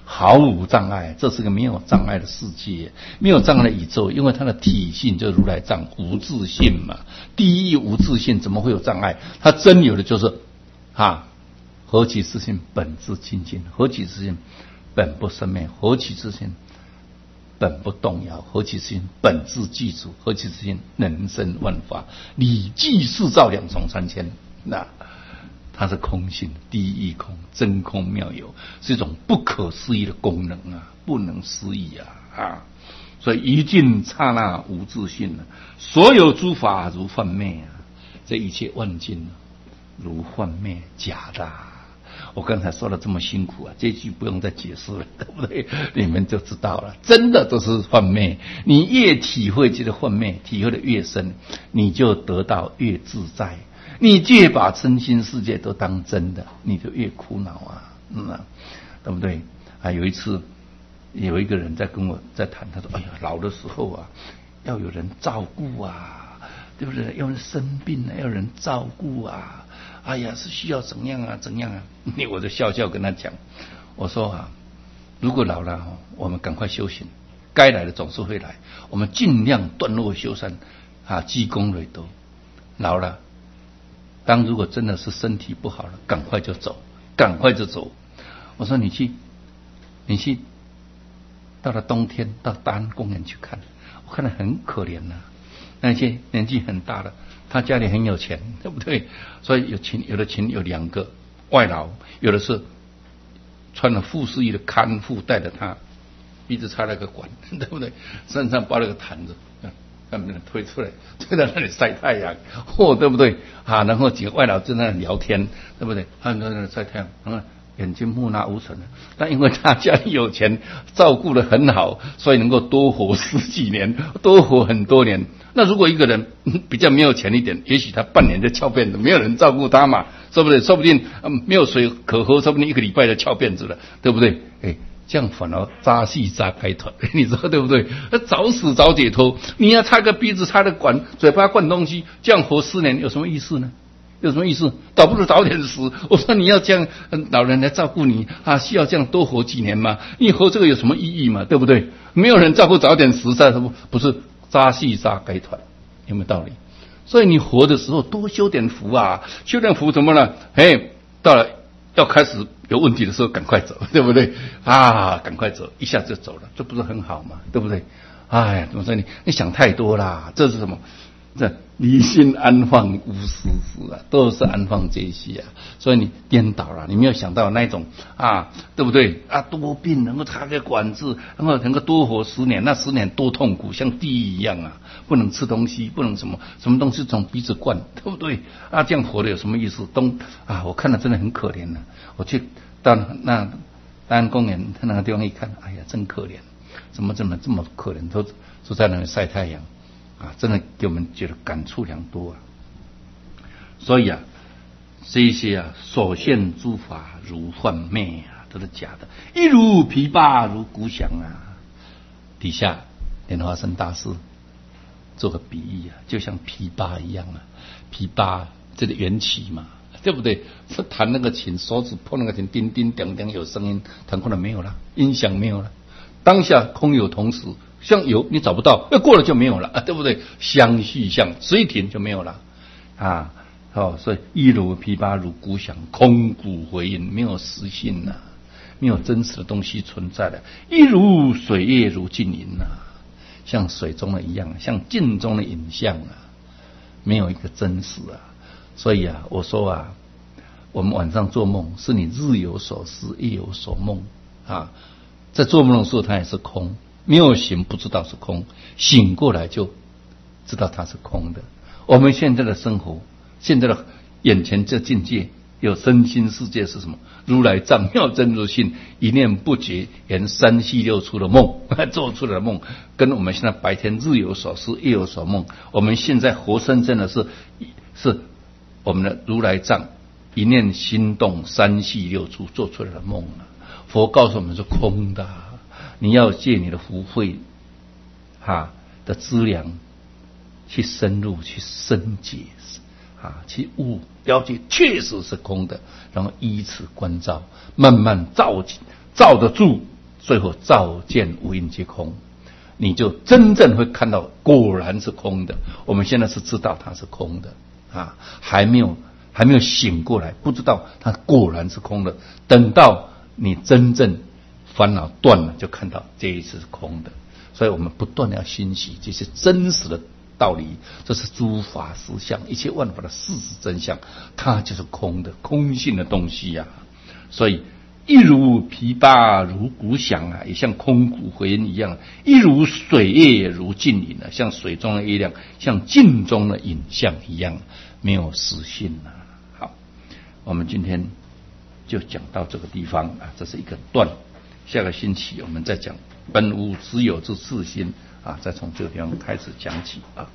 毫无障碍，这是个没有障碍的世界，没有障碍的宇宙，因为它的体性就是如来藏无自性嘛。第一无自性，怎么会有障碍？它真有的就是何其自性本自清净，何其自性本不生灭，何其自性本不动摇，何其自性本自具足，何其自性能生万法，理即四照两重三千。那它是空性，第一义空，真空妙有，是一种不可思议的功能啊，不能思议啊！所以一尽刹那无自性所有诸法如幻灭啊，这一切万境如幻灭，假的我刚才说的这么辛苦啊，这句不用再解释了，对不对？你们就知道了，真的都是幻灭。你越体会这个幻灭，体会的越深，你就得到越自在。你越把身心世界都当真的，你就越苦恼对不对？有一次有一个人在跟我在谈，他说：“哎呀，老的时候啊，要有人照顾啊，对不对？要人生病了，要有人照顾啊。哎呀，是需要怎样啊？我就笑笑跟他讲，我说如果老了我们赶快修行，该来的总是会来，我们尽量断恶修善积功累德。老了，当如果真的是身体不好了，赶快就走。我说你去到了冬天到大安公园去看，我看得很可怜那些年纪很大的，他家里很有钱，对不对？所以有的亲有2个外劳，有的是穿了傅士仪的看护带着他，鼻子插了个管，对不对？身上包了个毯子，推出来，推到那里晒太阳，对不对？然后几个外劳在那里聊天，对不对？他们在那里晒太阳，眼睛木讷无神的，但因为他家里有钱，照顾得很好，所以能够多活10几年，多活很多年。那如果一个人比较没有钱一点，也许他半年就翘辫子，没有人照顾他嘛，说不定没有水可喝，说不定1个礼拜就翘辫子了，对不对？这样反而扎细扎开团，你说对不对？早死早解脱，你要插个鼻子插个管，嘴巴灌东西，这样活10年有什么意思呢？有什么意思？倒不如早点死。我说你要这样老人来照顾你需要这样多活几年吗？你活这个有什么意义吗？对不对？没有人照顾，早点死，不是扎细扎开团，有没有道理？所以你活的时候多修点福修点福怎么了？到了要开始有问题的时候赶快走，对不对？赶快走，一下就走了，这不是很好吗？对不对？怎么说你想太多啦？这是什么？这离心安放无实事都是安放这些所以你颠倒了，你没有想到那种对不对？多病能够插个管子，能够多活10年，那10年多痛苦，像地狱一样不能吃东西，不能什么东西从鼻子灌，对不对？这样活的有什么意思？我看了真的很可怜我去到那大安公园那个地方一看，哎呀，真可怜，怎么这么可怜，都在那里晒太阳真的给我们觉得感触良多所以这一些所现诸法如幻灭都是假的，一如琵琶如鼓响底下莲花生大师做个比喻就像琵琶一样琵琶这个缘起嘛，对不对？是弹那个琴，手指碰那个琴，叮叮当当有声音，弹过了没有了，音响没有了，当下空有同时，像有你找不到，过了就没有了对不对？相续相随停就没有了所以一如琵琶如鼓响，空谷回音，没有实性没有真实的东西存在的，一如水月如镜影像水中的一样，像镜中的影像没有一个真实所以我说我们晚上做梦是你日有所思夜有所梦在做梦的时候它也是空，没有醒不知道是空，醒过来就知道它是空的。我们现在的生活，现在的眼前这境界有身心世界是什么？如来藏妙真如性，一念不觉言3系6出的梦做出来的梦，跟我们现在白天日有所思夜有所梦，我们现在活生生的是我们的如来藏一念心动3系6出做出来的梦佛告诉我们是空的你要借你的福慧的资粮去深入去深解去悟了解确实是空的，然后依此观照，慢慢照得住最后照见无因皆空，你就真正会看到果然是空的。我们现在是知道它是空的啊，还没有醒过来，不知道它果然是空的。等到你真正烦恼断了，就看到这一次是空的。所以我们不断的要欣喜这些真实的道理，这是诸法实相，一切万法的事实真相，它就是空的，空性的东西呀。所以一如琵琶如鼓响啊，也像空谷回音一样；一如水月如镜影啊，像水中的月亮，像镜中的影像一样，没有实性啊。好，我们今天就讲到这个地方啊，这是一个段。下个星期我们再讲本无实有之自心啊，再从这个地方开始讲起啊。